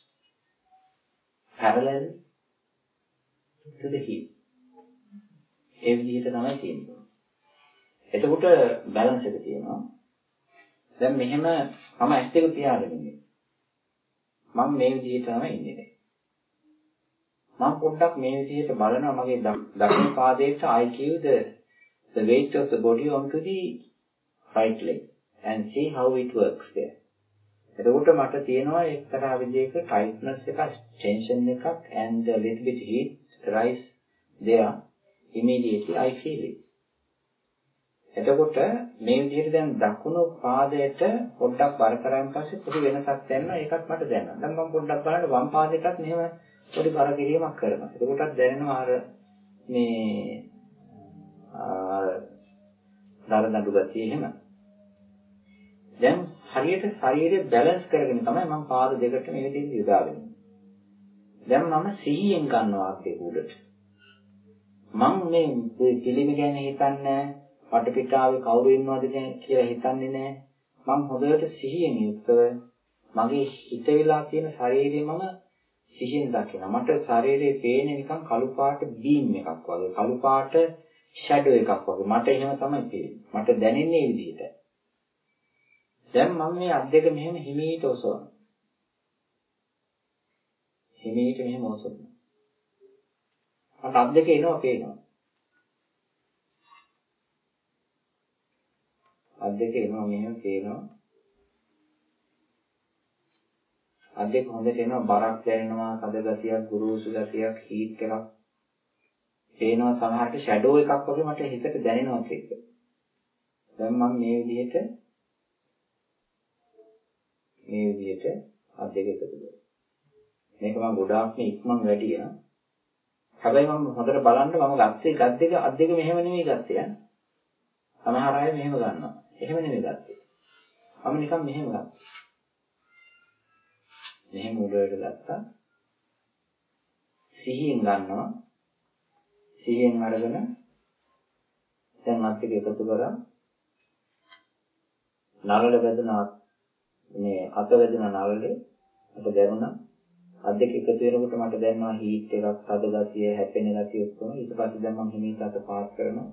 parallel to the hip. ඒ විදිහට තමයි තියෙන්නේ. එතකොට බැලන්ස් එක තියෙනවා. දැන් මෙහෙම මම ඇස් දෙක පියාගෙන ඉන්නේ. මම මේ විදිහට තමයි ඉන්නේ. මම පොඩ්ඩක් මේ විදිහට බලනවා මගේ දකුණු පාදයට I give the weight of the body onto the right leg and see how it works there. එතකොට මට තියෙනවා එක්තරා විදිහක tightness එකක්, tension එකක් and a little bit heat rise there. Immediately I feel it. එතකොට මේ විදිහට දැන් දකුණු පාදයට පොඩ්ඩක් බර කරාන් පස්සේ පොඩි වෙනසක් දැනෙනවා. ඒකත් මට දැනෙනවා. දැන් මම පොඩ්ඩක් බලන්න වම් පාදයටත් මෙහෙම පොඩි බර කිරීමක් කරනවා. එතකොටත් දැනෙනවා අර මේ දරදඬු ගතිය එහෙම. දැන් හරියට ශරීරය බැලන්ස් කරගෙන තමයි මම පාද දෙකට මේ විදිහට යොදාගෙන ඉන්නේ. දැන් මම සිහියෙන් ගන්නවා අත් උඩට. මම මේ පිළිමි ගැන හිතන්නේ වටපිටාවේ කවුරු ඉන්නවද කියලා හිතන්නේ නැහැ. මම හොඳට සිහියෙන් යුක්තව මගේ හිත වෙලා තියෙන ශරීරය මම සිහියෙන් දකිනවා. මට ශරීරයේ පේන්නේ නිකන් කළු පාට බීම් එකක් වගේ, කළු පාට ෂැඩෝ එකක් වගේ. මට එහෙම තමයි පේන්නේ. මට දැනෙන්නේ මේ විදිහට. දැන් මම මේ අත් දෙක මෙහෙම හිමීට ඔසවනවා. හිමීට මෙහෙම ඔසවනවා. මට අත් දෙක එනවා පේනවා. අත් දෙක එනවා මෙහෙම පේනවා. අත් දෙක හොඳට එනවා, බරක් දැනෙනවා, කද ගතියක්, ගුරුසු ගතියක්, හීට් එකක් පේනවා. සමහරට ෂැඩෝ එකක් වගේ මට හිතට දැනෙනවා ඒක. දැන් මම මේ විදිහට අත් දෙක එකතු කරනවා. මේක මම ගොඩාක් ඉක්මන් වැඩියා. හැබැයි මම හොඳට බලන්න මම ගත්තේ අත් දෙක මෙහෙම නෙමෙයි ගත්තේ. සමහර අය මෙහෙම ගන්නවා. එහෙම නෙමෙයි ගත්තේ. මම නිකන් මෙහෙම ගත්තා. මෙහෙම උඩට ගත්තා. සිහියෙන් ගන්නවා. සිහියෙන් අරගෙන දැන් අත් දෙක එකතු කරා. නළල වැදුනා මේ අත වැදුනා නළලේ මට දැනුණා. අත් දෙක එකතු වෙනකොට මට දැනෙනවා හීට් එකක්, තද ගතිය, හැපෙන ගතිය ඔක්කොම. ඊට පස්සේ දැන් මම හිමීට අත පාස් කරනවා.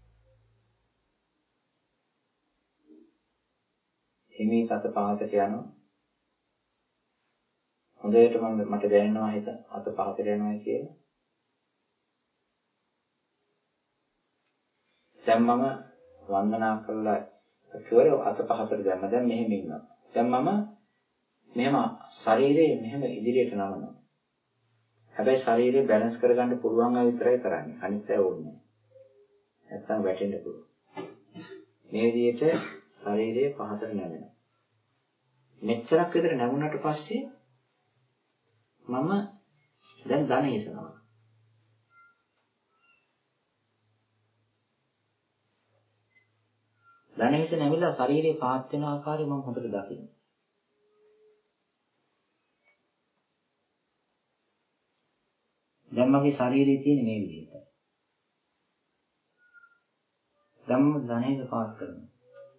හිමීට අත පහතට යනවා. හොඳට මට දැනෙනවා හිත අත පහතට යනවා කියලා. දැන් මම වන්දනා කළා ඉවර අත පහතට දැම්ම. දැන් මෙහෙම ඉන්නවා. දැන් මම මෙහෙම ශරීරේ මෙහෙම ඉදිරියට නමනවා. හැබැයි ශරීරය බැලන්ස් කරගන්න පුළුවන් අය විතරයි කරන්නේ. අනිත් අය ඕනේ නැහැ. නැත්තම් වැටෙන්න පුළුවන්. මේ විදිහට ශරීරය පහතට නැමෙනවා. මෙච්චරක් විතර නැමුණට පස්සේ මම දැන් ධන හිතනවා. ධන හිත නැමිලා ශරීරේ පාත් වෙන ආකාරය මම හොඳට දකිනවා. දැන් මගේ ශරීරයේ තියෙන මේ විදිහට. දැන් මම ධන හිත පාත් කරනවා.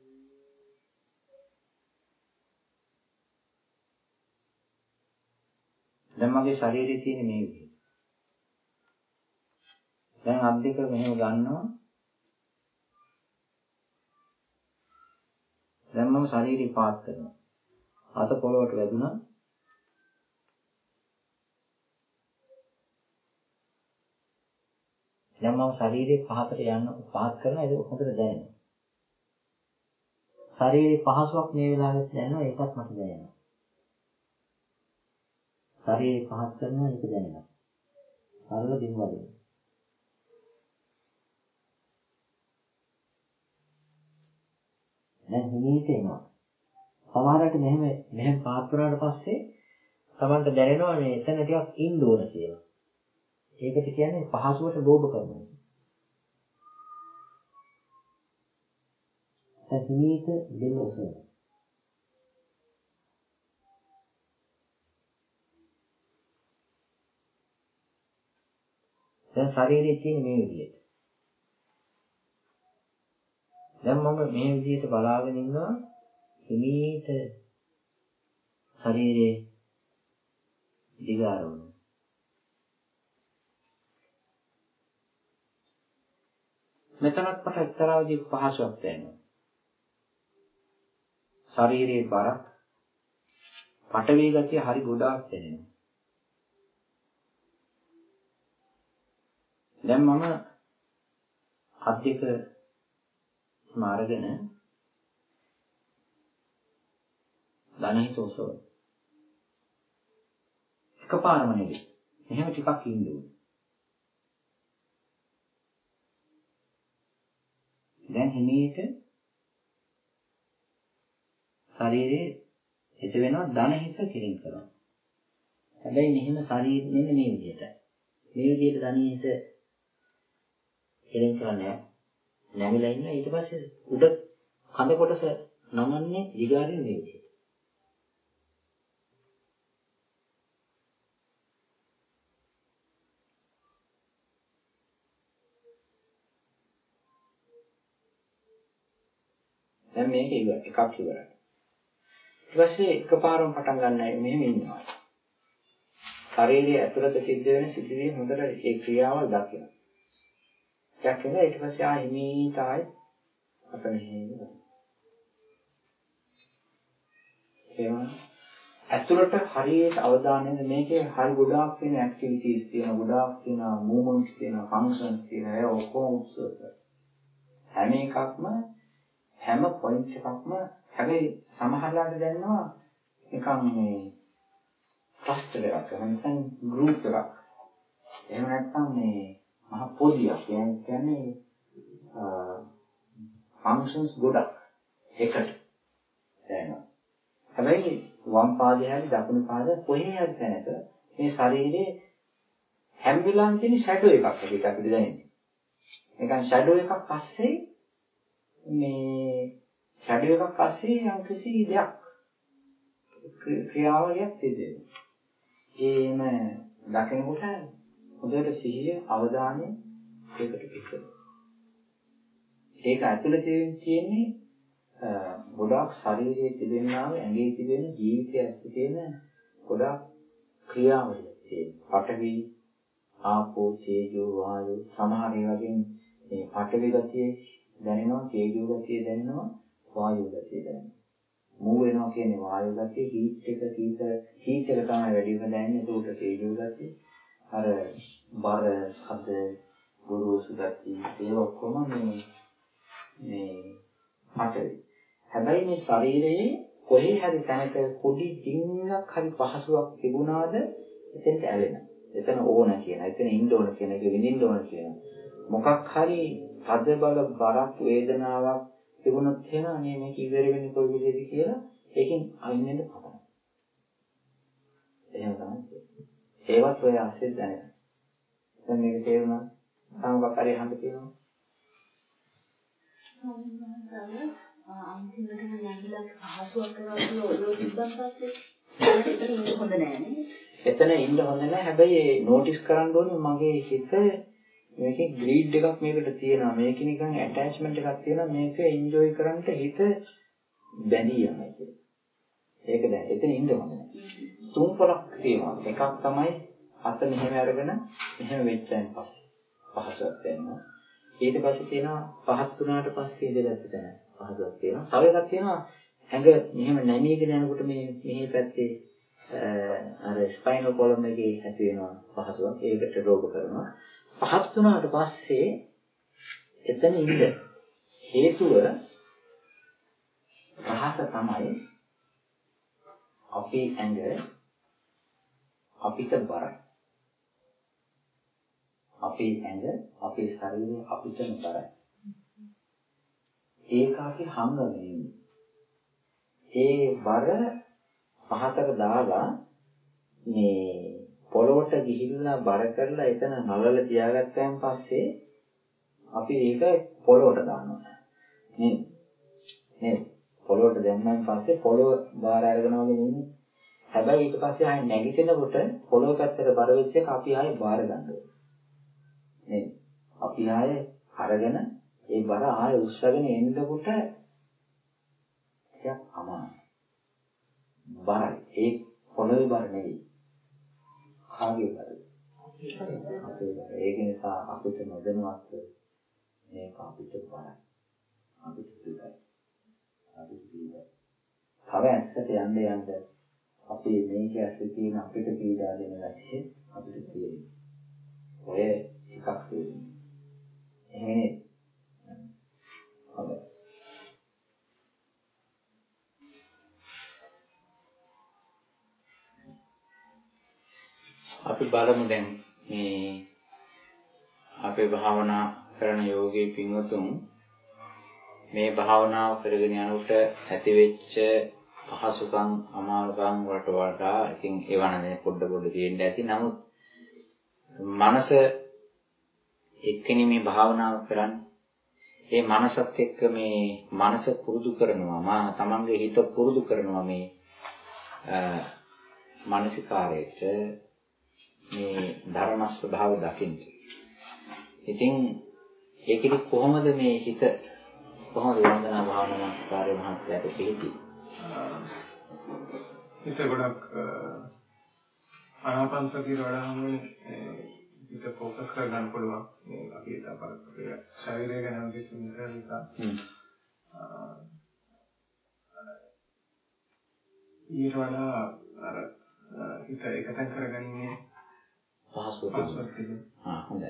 දැන් මගේ ශරීරයේ තියෙන මේ විදිහට. දැන් අත් දෙක මෙහෙම ගන්නවා. දැන් මම ශරීරය පාත් කරනවා. අත පොළොවට වැදුනා. දැන් මම ශරීරයේ පහතට යන්න පහත් කරන ඒක හොඳට දැනෙනවා. ශරීරයේ පහසුවක් මේ වෙලාවෙත් දැනෙනවා ඒකත් මට දැනෙනවා. ශරීරය පහත් කරනවා ඒක දැනෙනවා. සරල දිනවලින්. දැන් හිමීට එනවා. සමහරවිට මෙහෙම පාත් වුණාට පස්සේ තමන්ට දැනෙනවා මේ එතන ටිකක් ඉන්න ඕන කියලා. ඒකට කියන්නේ පහසුවට ලෝභ කරනවා. දැන් හිමීට දෙන්න ඕන. දැන් ශරීරයේ තියෙන මේ විදිහට. දැන් මම මේ විදිහට බලාගෙන ඉන්නවා හිමීට ශරීරයේ දිගාරවන. මෙතනත් මට එක්තරා විදිහක පහසුවක් දැනෙනවා. ශරීරයේ බරක් පටවි ගතිය හරි ගොඩාක් දැනෙනවා. දැන් මම අත් දෙක මාර්ගන ධනහිත ඔසව එකපාරම නෙවෙයි. මෙහෙම ටිකක් ඉන්න ඕනේ. දැන් හිමීට ශරීරයේ හිත වෙනවා ධනහිත කිරින් කරනවා. හැබැයි මෙහෙම ශරීරෙ මෙන්න මේ විදිහට. මේ විදිහට ධනහිත කිරින් කරන්නේ නැමිලා ඉන්න ඊට පස්සේ උඩ කඳ කොටස නමන්නේ දිගාරින් මේ විදිහට. දැන් මේක එකක් ඉවරයි. ඊට පස්සේ එකපාරම පටන් ගන්නයි මෙහෙම ඉන්නවා. ශරීරයේ ඇතුළත සිද්ධ වෙන සිදුවීම් හොඳට ඒ ක්‍රියාවල් දකින්න. දැක්කම ඊට පස්සේ හිමීට ආයි අපෙන්නේ. එහෙනම් ඇතුළට හරියට අවධානය දෙන්න මේකේ හරි ගොඩාක් තියෙන ඇක්ටිවිටීස් තියෙනවා, ගොඩාක් තියෙන මූවමන්ට්ස් තියෙනවා, ෆන්ක්ෂන්ස් තියෙනවා. ඒ ඔක්කොම උත්සව. හැම එකක්ම හැම පොයින්ට් එකක්ම හැබැයි සමහරලාට දැනනවා නිකන් මේ ක්ලස්ටර් එකක් නැත්නම් ගෲප් එකක්. එහෙම නැත්නම් මේ මහ පොදියක් කියන්නේ ෆන්ක්ෂන්ස් ගොඩක් එකට දැනෙනවා. හැබැයි වම් පාදයේ හරි දකුණු පාදයේ කොහේ හරි තැනක මේ ශරීරයේ හැම වෙලාවෙම තියෙන ෂැඩෝ එකක් අපිට දැනෙන්නේ. නිකන් ෂැඩෝ එකක් පස්සේ මේ ෂැඩෝ එකක් අස්සේ යම් කිසි දෙයක් ක්‍රියාවලියක් සිදු වෙනවා. ඒම දකිනකොට හොඳට සිහිය අවධානය ඒකට පිටවෙනවා. ඒක ඇතුළේ තියෙන්නේ ගොඩාක් ශරීරයේ තිබෙනා ඇඟේ තිබෙන ජීවිතය ඇස්සේ තියෙන ගොඩාක් ක්‍රියාවලියක් තියෙනවා. පඨවි, ආපෝ, තේජෝ, වායෝ සමහර ඒවාකින් මේ පඨවි ගතිය දැනෙනවා, තේජෝ ගතිය දැනෙනවා, වායෝ ගතිය දැනෙනවා. මූ වෙනවා කියන්නේ වායෝ ගතිය, හීට් එක තමයි වැඩිම දැනෙන්නේ. ඒකට තේජෝ ගතිය. අර බර, හද, ගුරුසු ගතිය ඒ ඔක්කොම මේ පඨවි. හැබැයි මේ ශරීරයේ කොහේ හරි තැනක පොඩි ඩිංගක් හරි පහසුවක් තිබුණාද එතෙන්ට ඇලෙනවා. එතන ඕන කියන, එතන ඉන්න ඕන කියන, ඒක විඳින්න ඕන කියන. මොකක් හරි හද බල බරක් වේදනාවක් තිබුණොත් එහෙම අනේ මේක ඉවර වෙන්නේ කොයි විදිහද කියලා ඒකෙන් අයින් වෙන්න පටන්. එහෙම තමයි. ඒවත් ඔය ASCII දැනෙනවා. දැන් මේක තේරුණා? සමගක් හරි අහන්න තියෙනවා. අන්තිමට නැගිලා පහසුවක් කරලා ඔය තිබ්බන් පස්සේ එතන ඉන්න හොඳ නෑ නේ. එතන ඉන්න හොඳ නෑ. හැබැයි නෝටිස් කරන්න ඕනේ මගේ හිත මේකේ ග්‍රීඩ් එකක් මේකට තියෙනවා. මේක නිකන් ඇටැච්මන්ට් එකක් තියෙනවා. මේක එන්ජොයි කරන්න හිත බැඳී යනවා කියන්නේ. ඒක දැන් එතන ඉන්න හොඳ නෑ. තුන් පොලක් තියෙනවා. එකක් තමයි අත මෙහෙම අරගෙන මෙහෙම වෙච්චයන් පස්සේ පහසුවක් දැනෙනවා. ඊට පස්සේ තියෙනවා පහත් වුණාට පස්සේ ඉඳලා තියෙන පහසුවක් තියෙනවා. තව එකක් තියෙනවා ඇඟ මෙහෙම නැමීගෙන යනකොට මෙහි පැත්තේ අර ස්පයිනල් කොලම් එකේ ඇති වෙනවා පහසුවක්. ඒකට රෝග කරනවා. පහත් වුණාට පස්සේ එතන ඉන්න හේතුව රහස තමයි අපේ ඇඟ අපිට බරයි. අපේ ඇඟ අපේ ශරීරය අපිටම බරයි. ඒක අපි හංගගෙන ඒ බර පහතට දාලා මේ පොළොවට ගිහිල්ලා බර කරලා එතන නලල තියාගත්තන් පස්සේ අපි ඒක පොළොවට දානවා. නේද? පොළොවට දැම්මන් පස්සේ පොළොව බාර අරගෙන වගේ ඉන්නේ. හැබැයි ඊට පස්සේ ආයෙ නැගිටිනකොට පොළොව පැත්තට බර වෙච්ච එක අපි ආයෙ බාර ගන්නවා. නේද? අපි ආයෙ අරගෙන ඒ බර ආයෙ උස්සගෙන එන්නකොට ටිකක් අමාරුයි. බරයි. ඒ පොළොවේ බර නෙවෙයි. කාගේ බරද? අපේ බර. ඒක නිසා අපිට නොදැනුවත් මේක අපිට බරයි. අපිට පිටයි. අපිට පිටයි. තව ඇත්තට යන්න අපේ මේක ඇස්සේ තියෙන අපිට පීඩා දෙන ලක්ෂ්‍ය අපිට තියෙනවා. ඔය එකක් තියෙනවා. එහෙනේ. හොඳයි. අපි බලමු දැන් මේ අපේ භාවනා කරන යෝගී පින්වතුන් මේ භාවනාව කරගෙන යනකොට ඇතිවෙච්ච පහසුකම් අමාරුකම් වලට වඩා ඉතින් ඒවා නම් පොඩ තියෙන්න ඇති. නමුත් මනස එක්කනේ මේ භාවනාව කරන්නේ. ඒ මනසත් එක්ක මේ මනස පුරුදු කරනවා. තමන්ගේ හිත පුරුදු කරනවා මේ මානසිකාරයට මේ ධර්ම ස්වභාව දකින්න. ඉතින් ඒකෙදි කොහොමද මේ හිත කොහොමද වන්දනා භාවනා මානසිකාරය මහත්යට පිළිති? හිත ගොඩක් ආනාපානසතිය වඩාම හිත ફોકસ කරගන්න පුළුවන්. මේ අපි අපේ ශරීරය ගැන විශ්ින්න නිසා. ඊට වඩා අර හිත එකතෙන් කරගන්නේ පහසුව තියෙනවා. හොඳයි.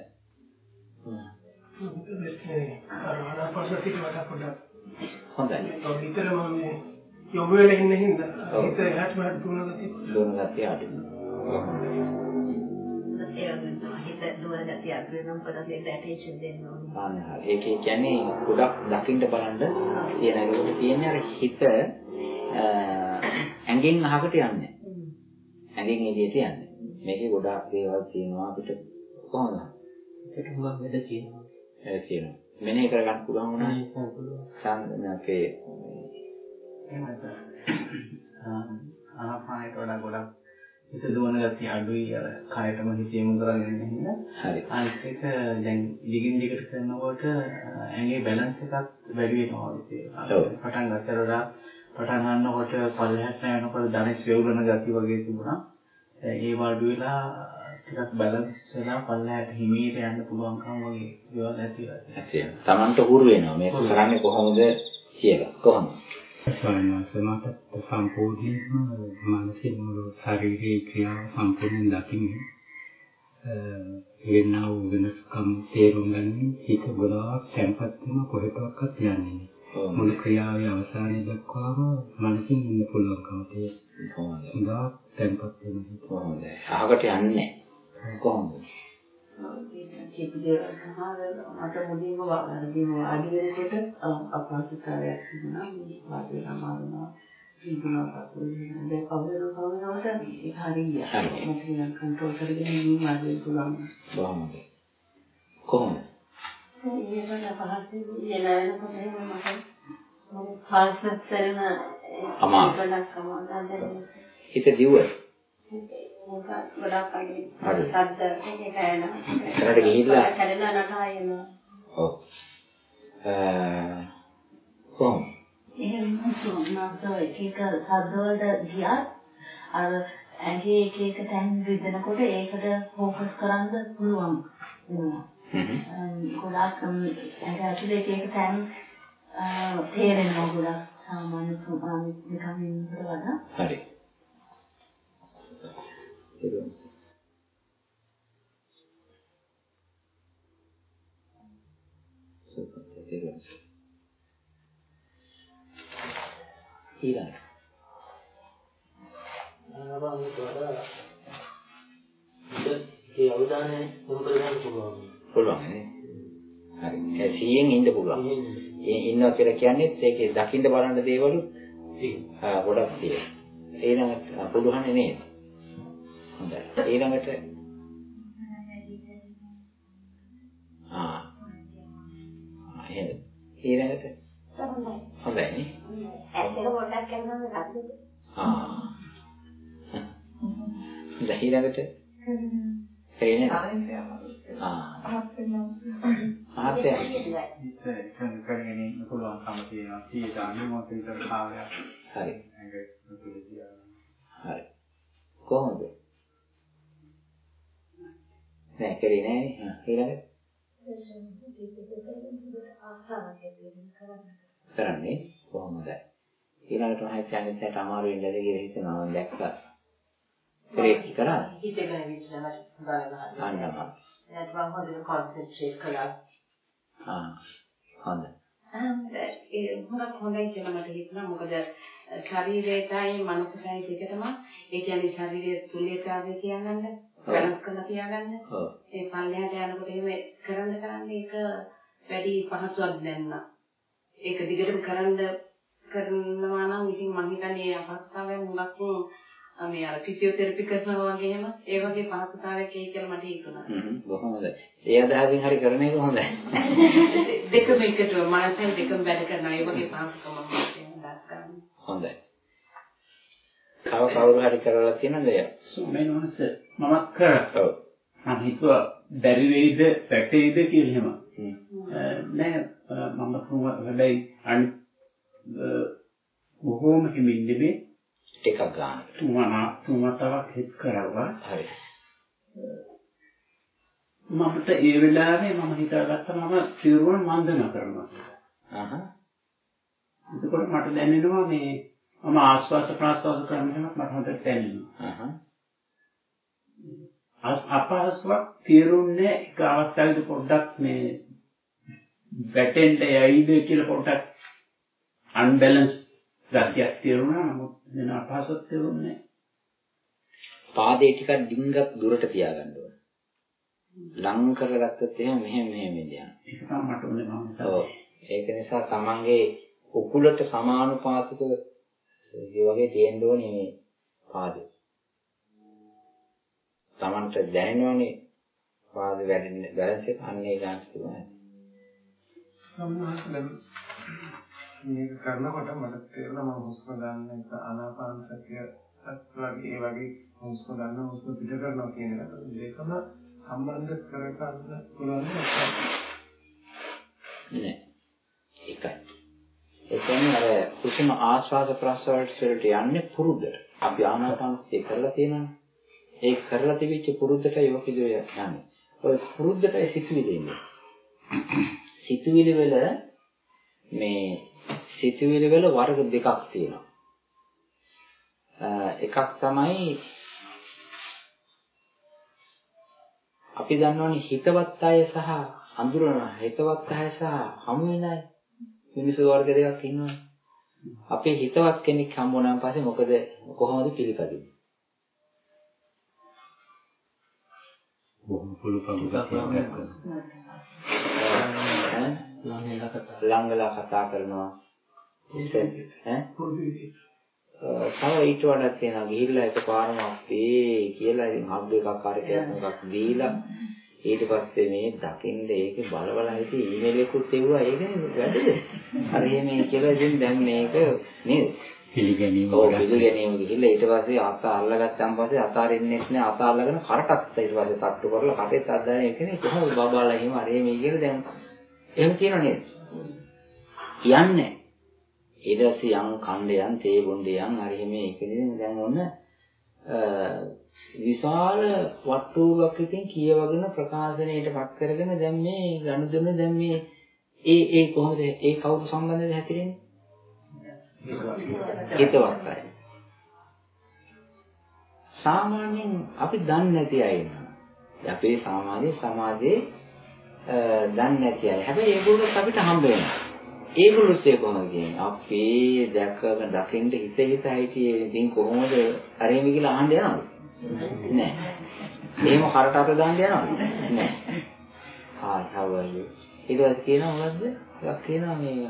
හොඳයි. විතරම මේ යොමු වෙලා ඉන්න හින්දා හිත එහාට මෙහාට දුවන ගතිය අඩුයි. හිත දුවන ගතිය අඩු වෙනම් පොඩක් ඒකට ඇටෙන්ෂන් දෙන්න ඕනේ. ඒකේ කියන්නේ ගොඩක් දකින්න බලන්න තියෙන ඒකට කියන්නේ අර හිත ඇඟෙන් අහකට යන්නේ. ඇඟෙන් එළියට යන්නේ. මේකේ ගොඩාක් දේවල් තියෙනවා අපිට කොහොමද? ඒක හුඟක් වැඩ තියෙනවා. ඒක තියෙනවා. මෙනේ කරගන්න පුළුවන් වුණා. චන්දනකේ ආනාපානයට වඩා ගොඩක් හිත දුවන ගතිය අඩුයි. අර කායයටම හිතේ මුදරගෙන ඉන්න හින්දා. හරි. අනිත් එක දැන් දිගින් දිගට කරනකොට ඇඟේ බැලන්ස් එකක් වැඩි වෙනවා වගේ. පටන් ගන්නකොට පටන් ගන්නකොට පල්ලෙහාට යනකොට ධනෙස් වේවුලන ගතිය වගේ තිබුණා. ඒ වඩු වෙලා ටිකක් බැලන්ස් වෙලා පල්ලෙහාට හිමීට යන්න පුළුවන්කම වගේ දේවල් ඇති වෙනවා. තමන්ට හුරු වෙනවා මේක කරන්නේ කොහොමද කියලා. කොහොමද? ස්වයංසමත සම්පූර්ණයෙන්ම මානසික ශාරීරික ක්‍රියාව සම්පූර්ණයෙන් දකින්න වෙනව වෙනස්කම් තේරුම් ගන්න හිත ගොඩාක් තැම්පත් වෙන කොහෙටවත් යන්නේ නැහැ. මුළු ක්‍රියාවේ අවසානයේ දක්වාම මනසින් ඉන්න පුළුවන්කම තියෙනවා. හොඳයි. තැම්පත් වෙන හිත. හොඳයි. අහකට යන්නේ කොහොමද? කීපදේ මට මුලින්ම වාඩි වෙනකොට අපහසුතාවයක් තිබුණා. මේ වාඩි වෙනවා ඉන්නවා දැන් කවුරුනකට ඒක හරියට මට නිකන් කන්ට්‍රෝල් කරගෙන ඉන්න වාඩි වෙන්න පුළුවන්. කොහොමද? ඒකට පහසු වෙනකොට මම පාස්වත් කරන අමාරුයි. හිත දිවුවයි. ගොඩක් අඩුයි. සද්ද ඒක එනවා. කරට ගිහිල්ලා හැදෙලා නටායනවා. ඔව්. කොහොම? එහෙම සෝනාසෝ එක සද්ද වලට ගියා අර ඇඟේ එක තැන් රිදෙනකොට ඒකට ફોකස් කරන්න පුළුවන් වෙනවා. ගොඩක් ඇඟ ඇතුලේ එක තැන් තේරෙනවා ගොඩක් සාමාන්‍ය නිකන් ඉන්නකට වඩා. හරි. ඊළඟට ඒ අවධානය යොමු කරගන්න පුළුවන්. පුළුවන් නේ. හරි. ඒ 100න් ඉන්න පුළුවන්. ඉන්නවා කියලා කියන්නේ ඒකේ දකින්න බලන්න දේවලුත් ගොඩක් තියෙනවා. ඊළඟට පුළුවන් නේද? හොඳයි. ඊළඟට එහෙනම් ඊළඟට හොඳයි නේ. ඇත්තට පොඩ්ඩක් කරනවා නේද? දැන් ඊළඟට කරේනේ. කරගෙන ඉන්න පුළුවන්කම තියෙනවා. 90% විතර කාලයක්. හරි. හරි. කොහොමද? නෑ කරේ නෑ. ඊළඟට කරන්නේ කොහොමද? ඊළඟට මම හිතන්නේ අමාරු වෙන්නද කියලා හිතනවා මම දැක්කා. කරේ කරා? හිතගෙන විශ්ලේෂණය බලනවා. අන්නම. ඒත් මම හොඳට කොන්සන්ට්‍රේට් කළා. හොඳයි. ඒ හොඳයි කියලා මට හිතුණා. මොකද ශරීරයටයි මනසටයි දෙකටම ඒ කියන්නේ ශරීරයේ තුල්‍යතාවය තියාගන්න, වෙනස් කරලා තියාගන්න. ඒ පල්ලෙහාට යනකොට එහෙම කරන්න ඒක වැඩි පහසුවක් දැනනවා. ඒක දිගටම කරනවා නම් ඉතින් මම හිතන්නේ අපහසුතාවයෙන් හුඟක් මේ අර ෆිසියෝതെරපි කරනවා වගේ එහෙම ඒ වගේ පහසුතාවයක් එයි කියලා මට හිතුණා. බොහොම හොඳයි. ඒ අදහසින් හරි කරන එක හොඳයි. දෙකම එකට මනසෙන් දෙකම වැඩ කරනවා. ඒ වගේ පහසුකම මම දක්වනවා. හොඳයි. තව කවුරු හරි කරලා තියෙනද එය? මේ මොනස මමත් කරා. ඔව්. මම හිතුවා බැරි වෙයිද පැටේද කියලා එහෙම. නෑ මම හැබැයි බොහෝම හිමින් නෙමෙයි ටිකක් ගන්න. තුමතාවක් හිත කරවුවා. හරි. මමට ඒ වෙලාවේ මම හිතාගත්තා මම සිරුරන් වන්දනා කරනවා. එතකොට මට දැනෙනවා මේ මම ආස්වාස ප්‍රාස්වාස කරනකොට මට හොඳට දැනෙනවා. අපහසුවක් තේරුන්නේ එක අවස්ථාවකදී පොඩ්ඩක් මේ වැටෙන්න යයිද කියලා පොඩ්ඩක් අන්බැලන්ස් ගතියක් තේරුණා. නමුත් වෙන අපහසුවක් තේරුන්නේ නැහැ. පාදේ ටිකක් ඩිංගක් දුරට තියාගන්න ඕන. ලං කරගත්තොත් එහෙම මෙහෙම යනවා. ඒක තමයි මට ඕනේ මම. ඔව්. ඒක නිසා තමන්ගේ උකුලට සමානුපාතික ඒ වගේ තියෙන්න ඕනේ මේ පාදේ. තමන්ට දැනෙනවනේ පාද වැඩෙන්නේ බැලන්ස් එක අන්නේ ගන්න පුළුවන්. සම්මාසලෙන් මේක කරනකොට මට තේරෙනවා මම හුස්ම ගන්න එක ආනාපාන සතිය වගේ ඒ වගේ හුස්ම ගන්න හුස්ම පිට කරනවා කියන එක. ඒකම සම්බන්ධ කරගන්න පුළුවන් නෑ. ඒකයි. ඒ කියන්නේ අර කුසුම ආශ්වාස ප්‍රශ්වාස වලට යන්නේ පුරුද්දට. අපි ආනාපාන සතිය කරලා තියෙනවානේ. ඒ කරලා තිබිච්ච පුරුද්දට යොකිදෝ යන්නේ. ඔය පුරුද්දටයි සිතුවිලි එන්නේ. සිතුවිලි වල වර්ග දෙකක් තියෙනවා. එකක් තමයි අපි දන්නවනේ හිතවත් අය සහ අඳුරන හිතවත් අය සහ හමු වෙන අය. මිනිස්සු වර්ග දෙකක් ඉන්නවා. අපේ හිතවත් කෙනෙක් හම්බ වුණාන් පස්සේ කොහොමද පිළිපදින්නේ? බොහොම පුළු පළුවක් ළඟලා කතා කරනවා. තව ඊට වඩා තියෙනවා ගිහිල්ලා එකපාරම අපේ කියලා ඉතින් හබ් එකක් අරගෙන මොකක් දීලා ඊට පස්සේ මේ දකින්න ඒකේ බලවල හිතේ ඊමේල් එකකුත් එවුවා ඒකනේ වැඩද අර එහෙම කියලා ඉතින් දැන් මේක නේද පිළිගැනීම ගිහිල්ලා ඊට පස්සේ අත අල්ලගත්තාන් පස්සේ අත අරින්නෙත් නෑ අත අල්ලගෙන කරටත් ඊට පස්සේ තට්ටු කරලා කටේත් අද්දාන එකනේ කොහොමද බබාලා එහෙම අර එහෙම කියලා දැන් එහෙම කියනව නේද යන්නේ ඊට පස්සේ යන් ඛණ්ඩයන් තේ බොණ්ඩයන් හරි මේ එකනේ දැන් ඔන්න විශාල වට්ටුවක් ඉතින් කියවගෙන ප්‍රකාශනයට පත් කරගෙන දැන් මේ ගනුදෙනු දැන් මේ ඒ කොහොමද ඒ කවුරු සම්බන්ධද හැතිරෙන්නේ හිතවත් අය සාමාන්‍යයෙන් අපි දන්නේ නැති අය ඉන්නවා අපේ සමාජයේ දන්නේ නැති අය හැබැයි ඒගොල්ලෝ අපිට හම්බ වෙනවා ඒගොල්ලොත් ඒ කොහොමද කියන්නේ? අපේ දකින්න හිත හිතයි ඉතින් කොහොමද අරෙම කියලා අහන්න යනවද? නෑ. එහෙම කරට අත දාන්න යනවද? නෑ. Hi, how are you? ඊට පස්සේ කියනවා මොකද්ද? එකක් කියනවා මේ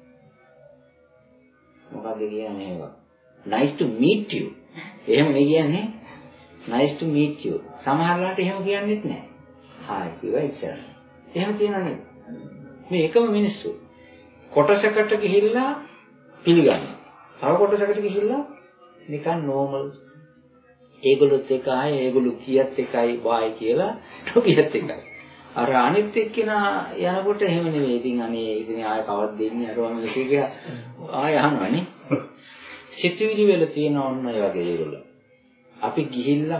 මොකද්ද කියන්නේ මේවා? Nice to meet you. එහෙම නේ කියන්නේ. Nice to meet you. සමහරවිට එහෙම කියන්නේත් නෑ. Hi, කිව්වා ඉච්චර. එහෙම කියනවා නේද? මේ එකම මිනිස්සු කොටසකට ගිහිල්ලා පිළිගන්නවා. තව කොටසකට ගිහිල්ලා නිකන් normal. ඒගොල්ලොත් එක ආයේ ඒගොල්ලෝ කීයත් එකයි බායි කියලා ටොකියත් එකයි. අර අනිත් එක්කෙනා යනකොට එහෙම නෙවෙයි. ඉතින් අනේ ඉතින් ආයෙ කවද්ද දෙන්නේ අරවම කියලා ආයෙ අහනවනේ. සිතුවිලි වල තියෙන ඔන්න ඒ වගේ ඒගොල්ලෝ. අපි ගිහිල්ලා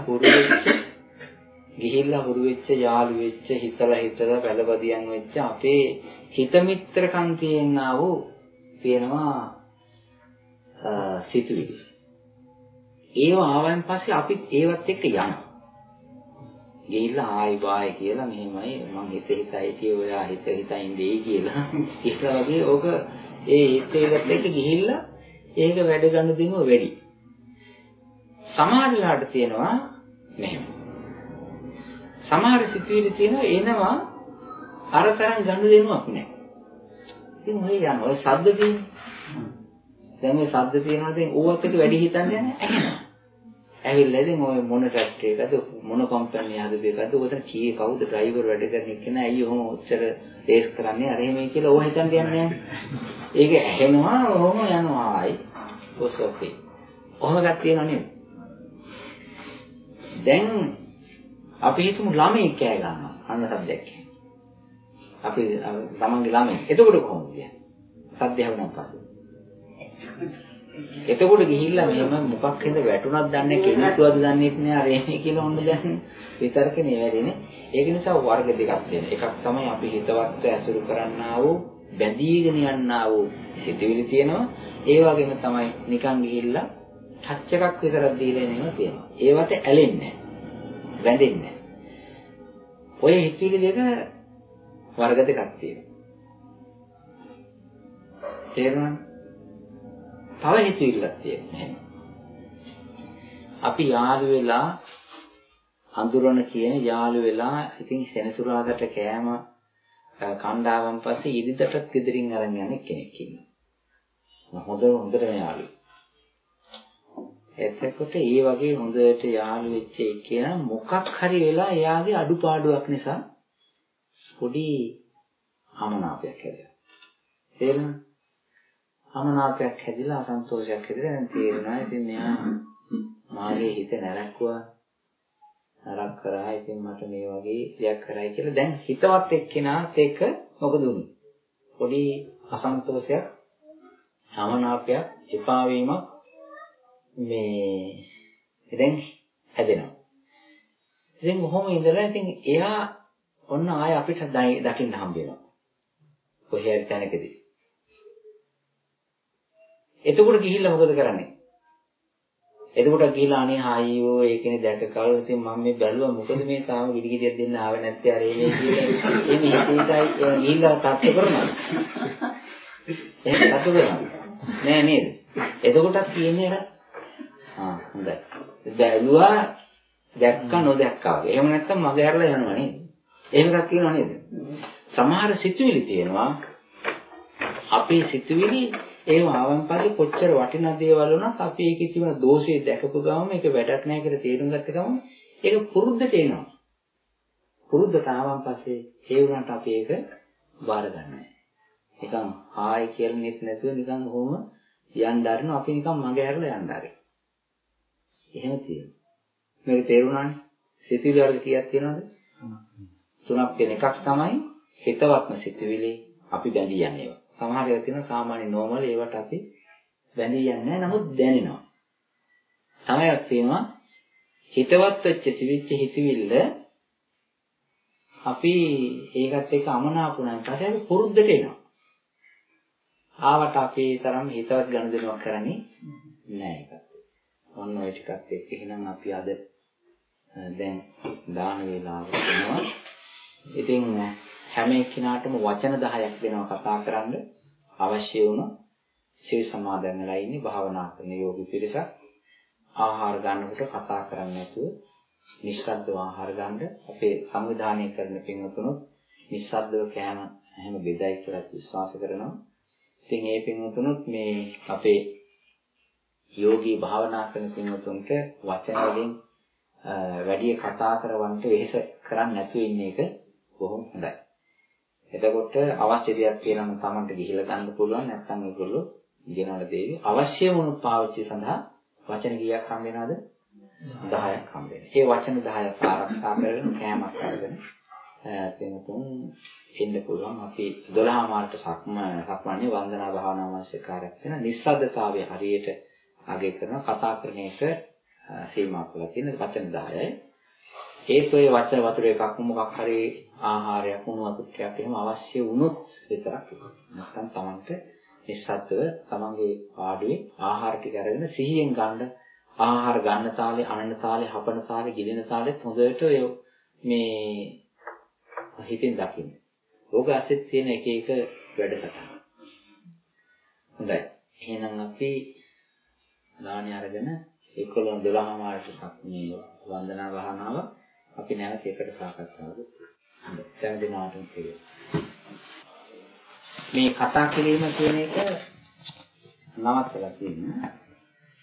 හුරු වෙච්ච යාළු වෙච්ච හිතලා පළපදියම් වෙච්ච අපේ හිත මිත්‍රකම් තියෙනා වූ තියෙනවා සිතුවිලි. ඒව ආවන් පස්සේ අපි ඒවත් එක්ක යනවා. ගිහිල්ලා ආයි බායි කියලා මෙහෙමයි මං හිතයි කිය ඔයා හිතින් දෙයි කියලා. ඒක වගේ ඕක ඒ හිතේකට එක්ක ගිහිල්ලා ඒක වැඩ ගන්න දිනුව වැඩි. සමහර වෙලාවට තියෙනවා මෙහෙම. සමහර සිතුවිලි තියෙනවා එනවා අර තරම් ගන්න දෙනුවක් නැහැ. ඉතින් ඔය යනවා ඔය ශබ්ද තියෙන්නේ. දැන් ඔය ශබ්ද තියෙනවා දැන් ඕවත් එක වැඩි හිතන්නේ නැහැ. ඇවිල්ලා ඉතින් ඔය මොන ට්‍රැක්ටර් එකද මොන කම්පැනි හදපු එකද ඔතන කී කවුද ඩ්‍රයිවර් වැඩ කරන එක්කෙනා ඇයි ඔහොම ඔච්චර රේස් කරන්නේ අර එහෙමයි කියලා ඕව හිතන් යන්නේ නැහැ. ඒක ඇහෙනවා ඔහොම යනවා ආයි ඔසෝකේ. ඔහොම ගන්න තියනවා නේද? දැන් අපි හිතමු ළමයි කෑ ගන්නවා අන්න සද්දයක්. අපි තමන්ගේ ළමයි. එතකොට කොහොමද කියන්නේ? සද්දය වුණාන් පස්සේ. එතකොට ගිහිල්ලා මෙහෙම මොකක් හින්ද වැටුණක් දන්නේ කෙනෙක්වද දන්නේත් නෑ අර එන්නේ කියලා ඔන්න දැන් විතරකනේ වැඩිනේ. ඒක නිසා වර්ග දෙකක් තියෙනවා. එකක් තමයි අපි හිතවත්ව ඇසුරු කරන්නා වූ බැඳීගෙන යන්නා වූ සිතුවිලි තියෙනවා. ඒ වගේම තමයි නිකන් ගිහිල්ලා ටච් එකක් විතරක් දීලා එනවා තියෙනවා. ඒවට ඇලෙන්නේ නෑ. වැඳෙන්නේ නෑ. ඔය හිතුවිලි දෙක වර්ග දෙකක් තියෙනවා. තේරුණාද? තව හිතවිල්ලක් තියෙනවා. අපි යාළු වෙලා අඳුරන කියන යාළු වෙලා ඉතින් සෙනසුරාදට කෑම කණ්ඩායම් පස්සේ ඉදිරියටත් ගෙදරින් අරන් යන කෙනෙක් ඉන්නවා. හොඳට යාළු. එතකොට ඒ වගේ හොඳට යාළු වෙච්ච එකේන මොකක් හරි වෙලා එයාගේ අඩුපාඩුවක් නිසා පොඩි අමනාපයක් හැදෙනවා. තේරෙනවද? අමනාපයක් හැදිලා අසන්තෝෂයක් හැදිලා දැන් තේරෙනවා ඉතින් මෙයා මාගේ හිත නරකුවා නරක කරා ඉතින් මට මේ වගේ දෙයක් කරයි කියලා දැන් හිතවත් එක්කෙනාත් එක්ක මොකද උනේ පොඩි අසන්තෝෂයක් අමනාපයක් එපා වීමක් මේ දැන් හැදෙනවා ඉතින් කොහොම ඉඳලා ඉතින් එයා ඔන්න ආය අපිට දකින්න හම්බ වෙනවා කොහේ හරි තැනකදී එතකොට ගිහිල්ලා මොකද කරන්නේ? එතකොට ගිහිල්ලා අනේ ආයියෝ ඒකනේ දැක කවුරු ඉතින් මම මේ බැලුවා මොකද මේ තාම ගිඩිගිඩියක් දෙන්න ආවේ නැත්තේ අර එනේ කියලා එනේ හිතේයි ගිහිල්ලා තත්ත්ව කරනවා. එහෙනම් තත්ත්ව කරනවා. නෑ නේද? එතකොටත් කියන්නේ අර හොඳයි. බැලුවා දැක්ක නොදැක්කා වගේ. එහෙම නැත්තම් මග හැරලා යනවා නේද? එහෙම එකක් කියනවා නේද? සමහර සිතුවිලි තියෙනවා. අපේ සිතුවිලි ඒව ආවන් පස්සේ කොච්චර වටිනා දේවල් වුණත් අපි ඒකේ තිබෙන දෝෂය දැකපු ගමන් මේක වැඩක් නැහැ කියලා තේරුම් ගත්ත ගමන් ඒක පුරුද්දට එනවා. පුරුද්දට ආවන් පස්සේ ඒ වුණාට අපි ඒක බාර ගන්නවා. නිකන් ආයි කියලා නෙත් නැතුව නිකන් කොහොම යන්න ආරිනවා අපි නිකන් මගේ හැරලා යන්න ආරිනවා. එහෙම තියෙනවා. මේක තේරුණානේ? සිතුවිලි වර්ග කීයක් තියෙනවද? තුනක් තියෙන එකක් තමයි හිතවත්ම සිතුවිලි අපි බැඳී යන්නේ. සමහර ඒවා තියෙනවා සාමාන්‍ය නෝමල් ඒවට අපි බැඳී යන්නේ නැහැ නමුත් දැනෙනවා. තමයික් තියෙනවා හිතවත් වෙච්ච හිතවිල්ල අපි ඒකත් එක්ක අමනාපුණාන් පස්සේ අපි පුරුද්දට එනවා. ආවට අපි තරම් හිතවත් ගනුදෙනුවක් කරන්නේ නැහැ ඒකත්. ඔන්න ඔය ටිකත් එක්ක එහෙනම් අපි අද දැන් දාන වේලාව කරනවා. ඉතින් හැම එක්කිනාටම වචන 10ක් දෙනවා කතා කරන්න. අවශ්‍ය වුණොත් සීල් සමාදන් වෙලා ඉන්නේ භාවනා කරන යෝගී පිරිසක් ආහාර ගන්නකොට කතා කරන්නේ නැතුව නිශ්ශබ්දව ආහාර ගන්න අපේ සංවිධානය කරන පින්වතුනොත් නිශ්ශබ්දව කෑම හැම බෙදයි කියලා විශ්වාස කරනවා. ඉතින් මේ පින්වතුනොත් මේ අපේ යෝගී භාවනා කරන පින්වතුන්ට වචන වලින් වැඩි කතා කරවන්න වෙහෙස කරන්නේ නැතුව ඉන්න එක බොහොම හොඳයි. එතකොට අවශ්‍ය දෙයක් තියෙනවා නම් Tamanට ගිහිල්ලා ගන්න පුළුවන්. නැත්නම් ඒගොල්ලෝ ඉගෙනවල දේවි අවශ්‍ය වුණොත් පාවිච්චි සඳහා වචන කීයක් හම් වෙනවද? 10ක් හම් වෙනවා. ඒ වචන 10ක් ආරක්ෂා කරගෙන කෑමක් අරගෙන පින්තුන් එන්න පුළුවන්. අපි 12 මාර්ට සක්මන්නේ වන්දනා භාවනා මාසිකාරයක් වෙන නිස්සද්දතාවය හරියට අගය කරන කතා කරන එක සීමා කරලා තියෙන වචන 10යි. ඒත් ඔය වචන වතුර එකක් මොකක් හරි ආහාරයක් වුණ වතුරක් එහෙම අවශ්‍ය වුණොත් විතරක් නැත්නම් Tamanට නිස්සද්දව තමන්ගේ පාඩුවේ ආහාර ටික අරගෙන සිහියෙන් ගන්න ආහාර ගන්න තාලේ අනන තාලේ හපන තාලේ ගිලින තාලේ හොඳට ඔය මේ හිතින් දකින්න. ඕක ඇසෙත් තියෙන එක එක වැඩසටහන. හොඳයි. එහෙනම් අපි දානි අරගෙන 11 මාර්ට මේ වන්දනා වහනාව අපි නැවත එකට සාකච්ඡාවද. හොඳයි. දැන් දිනාටම කියන්න. මේ කතා කිරීම කියන එක නවත්තලා තියෙනවා.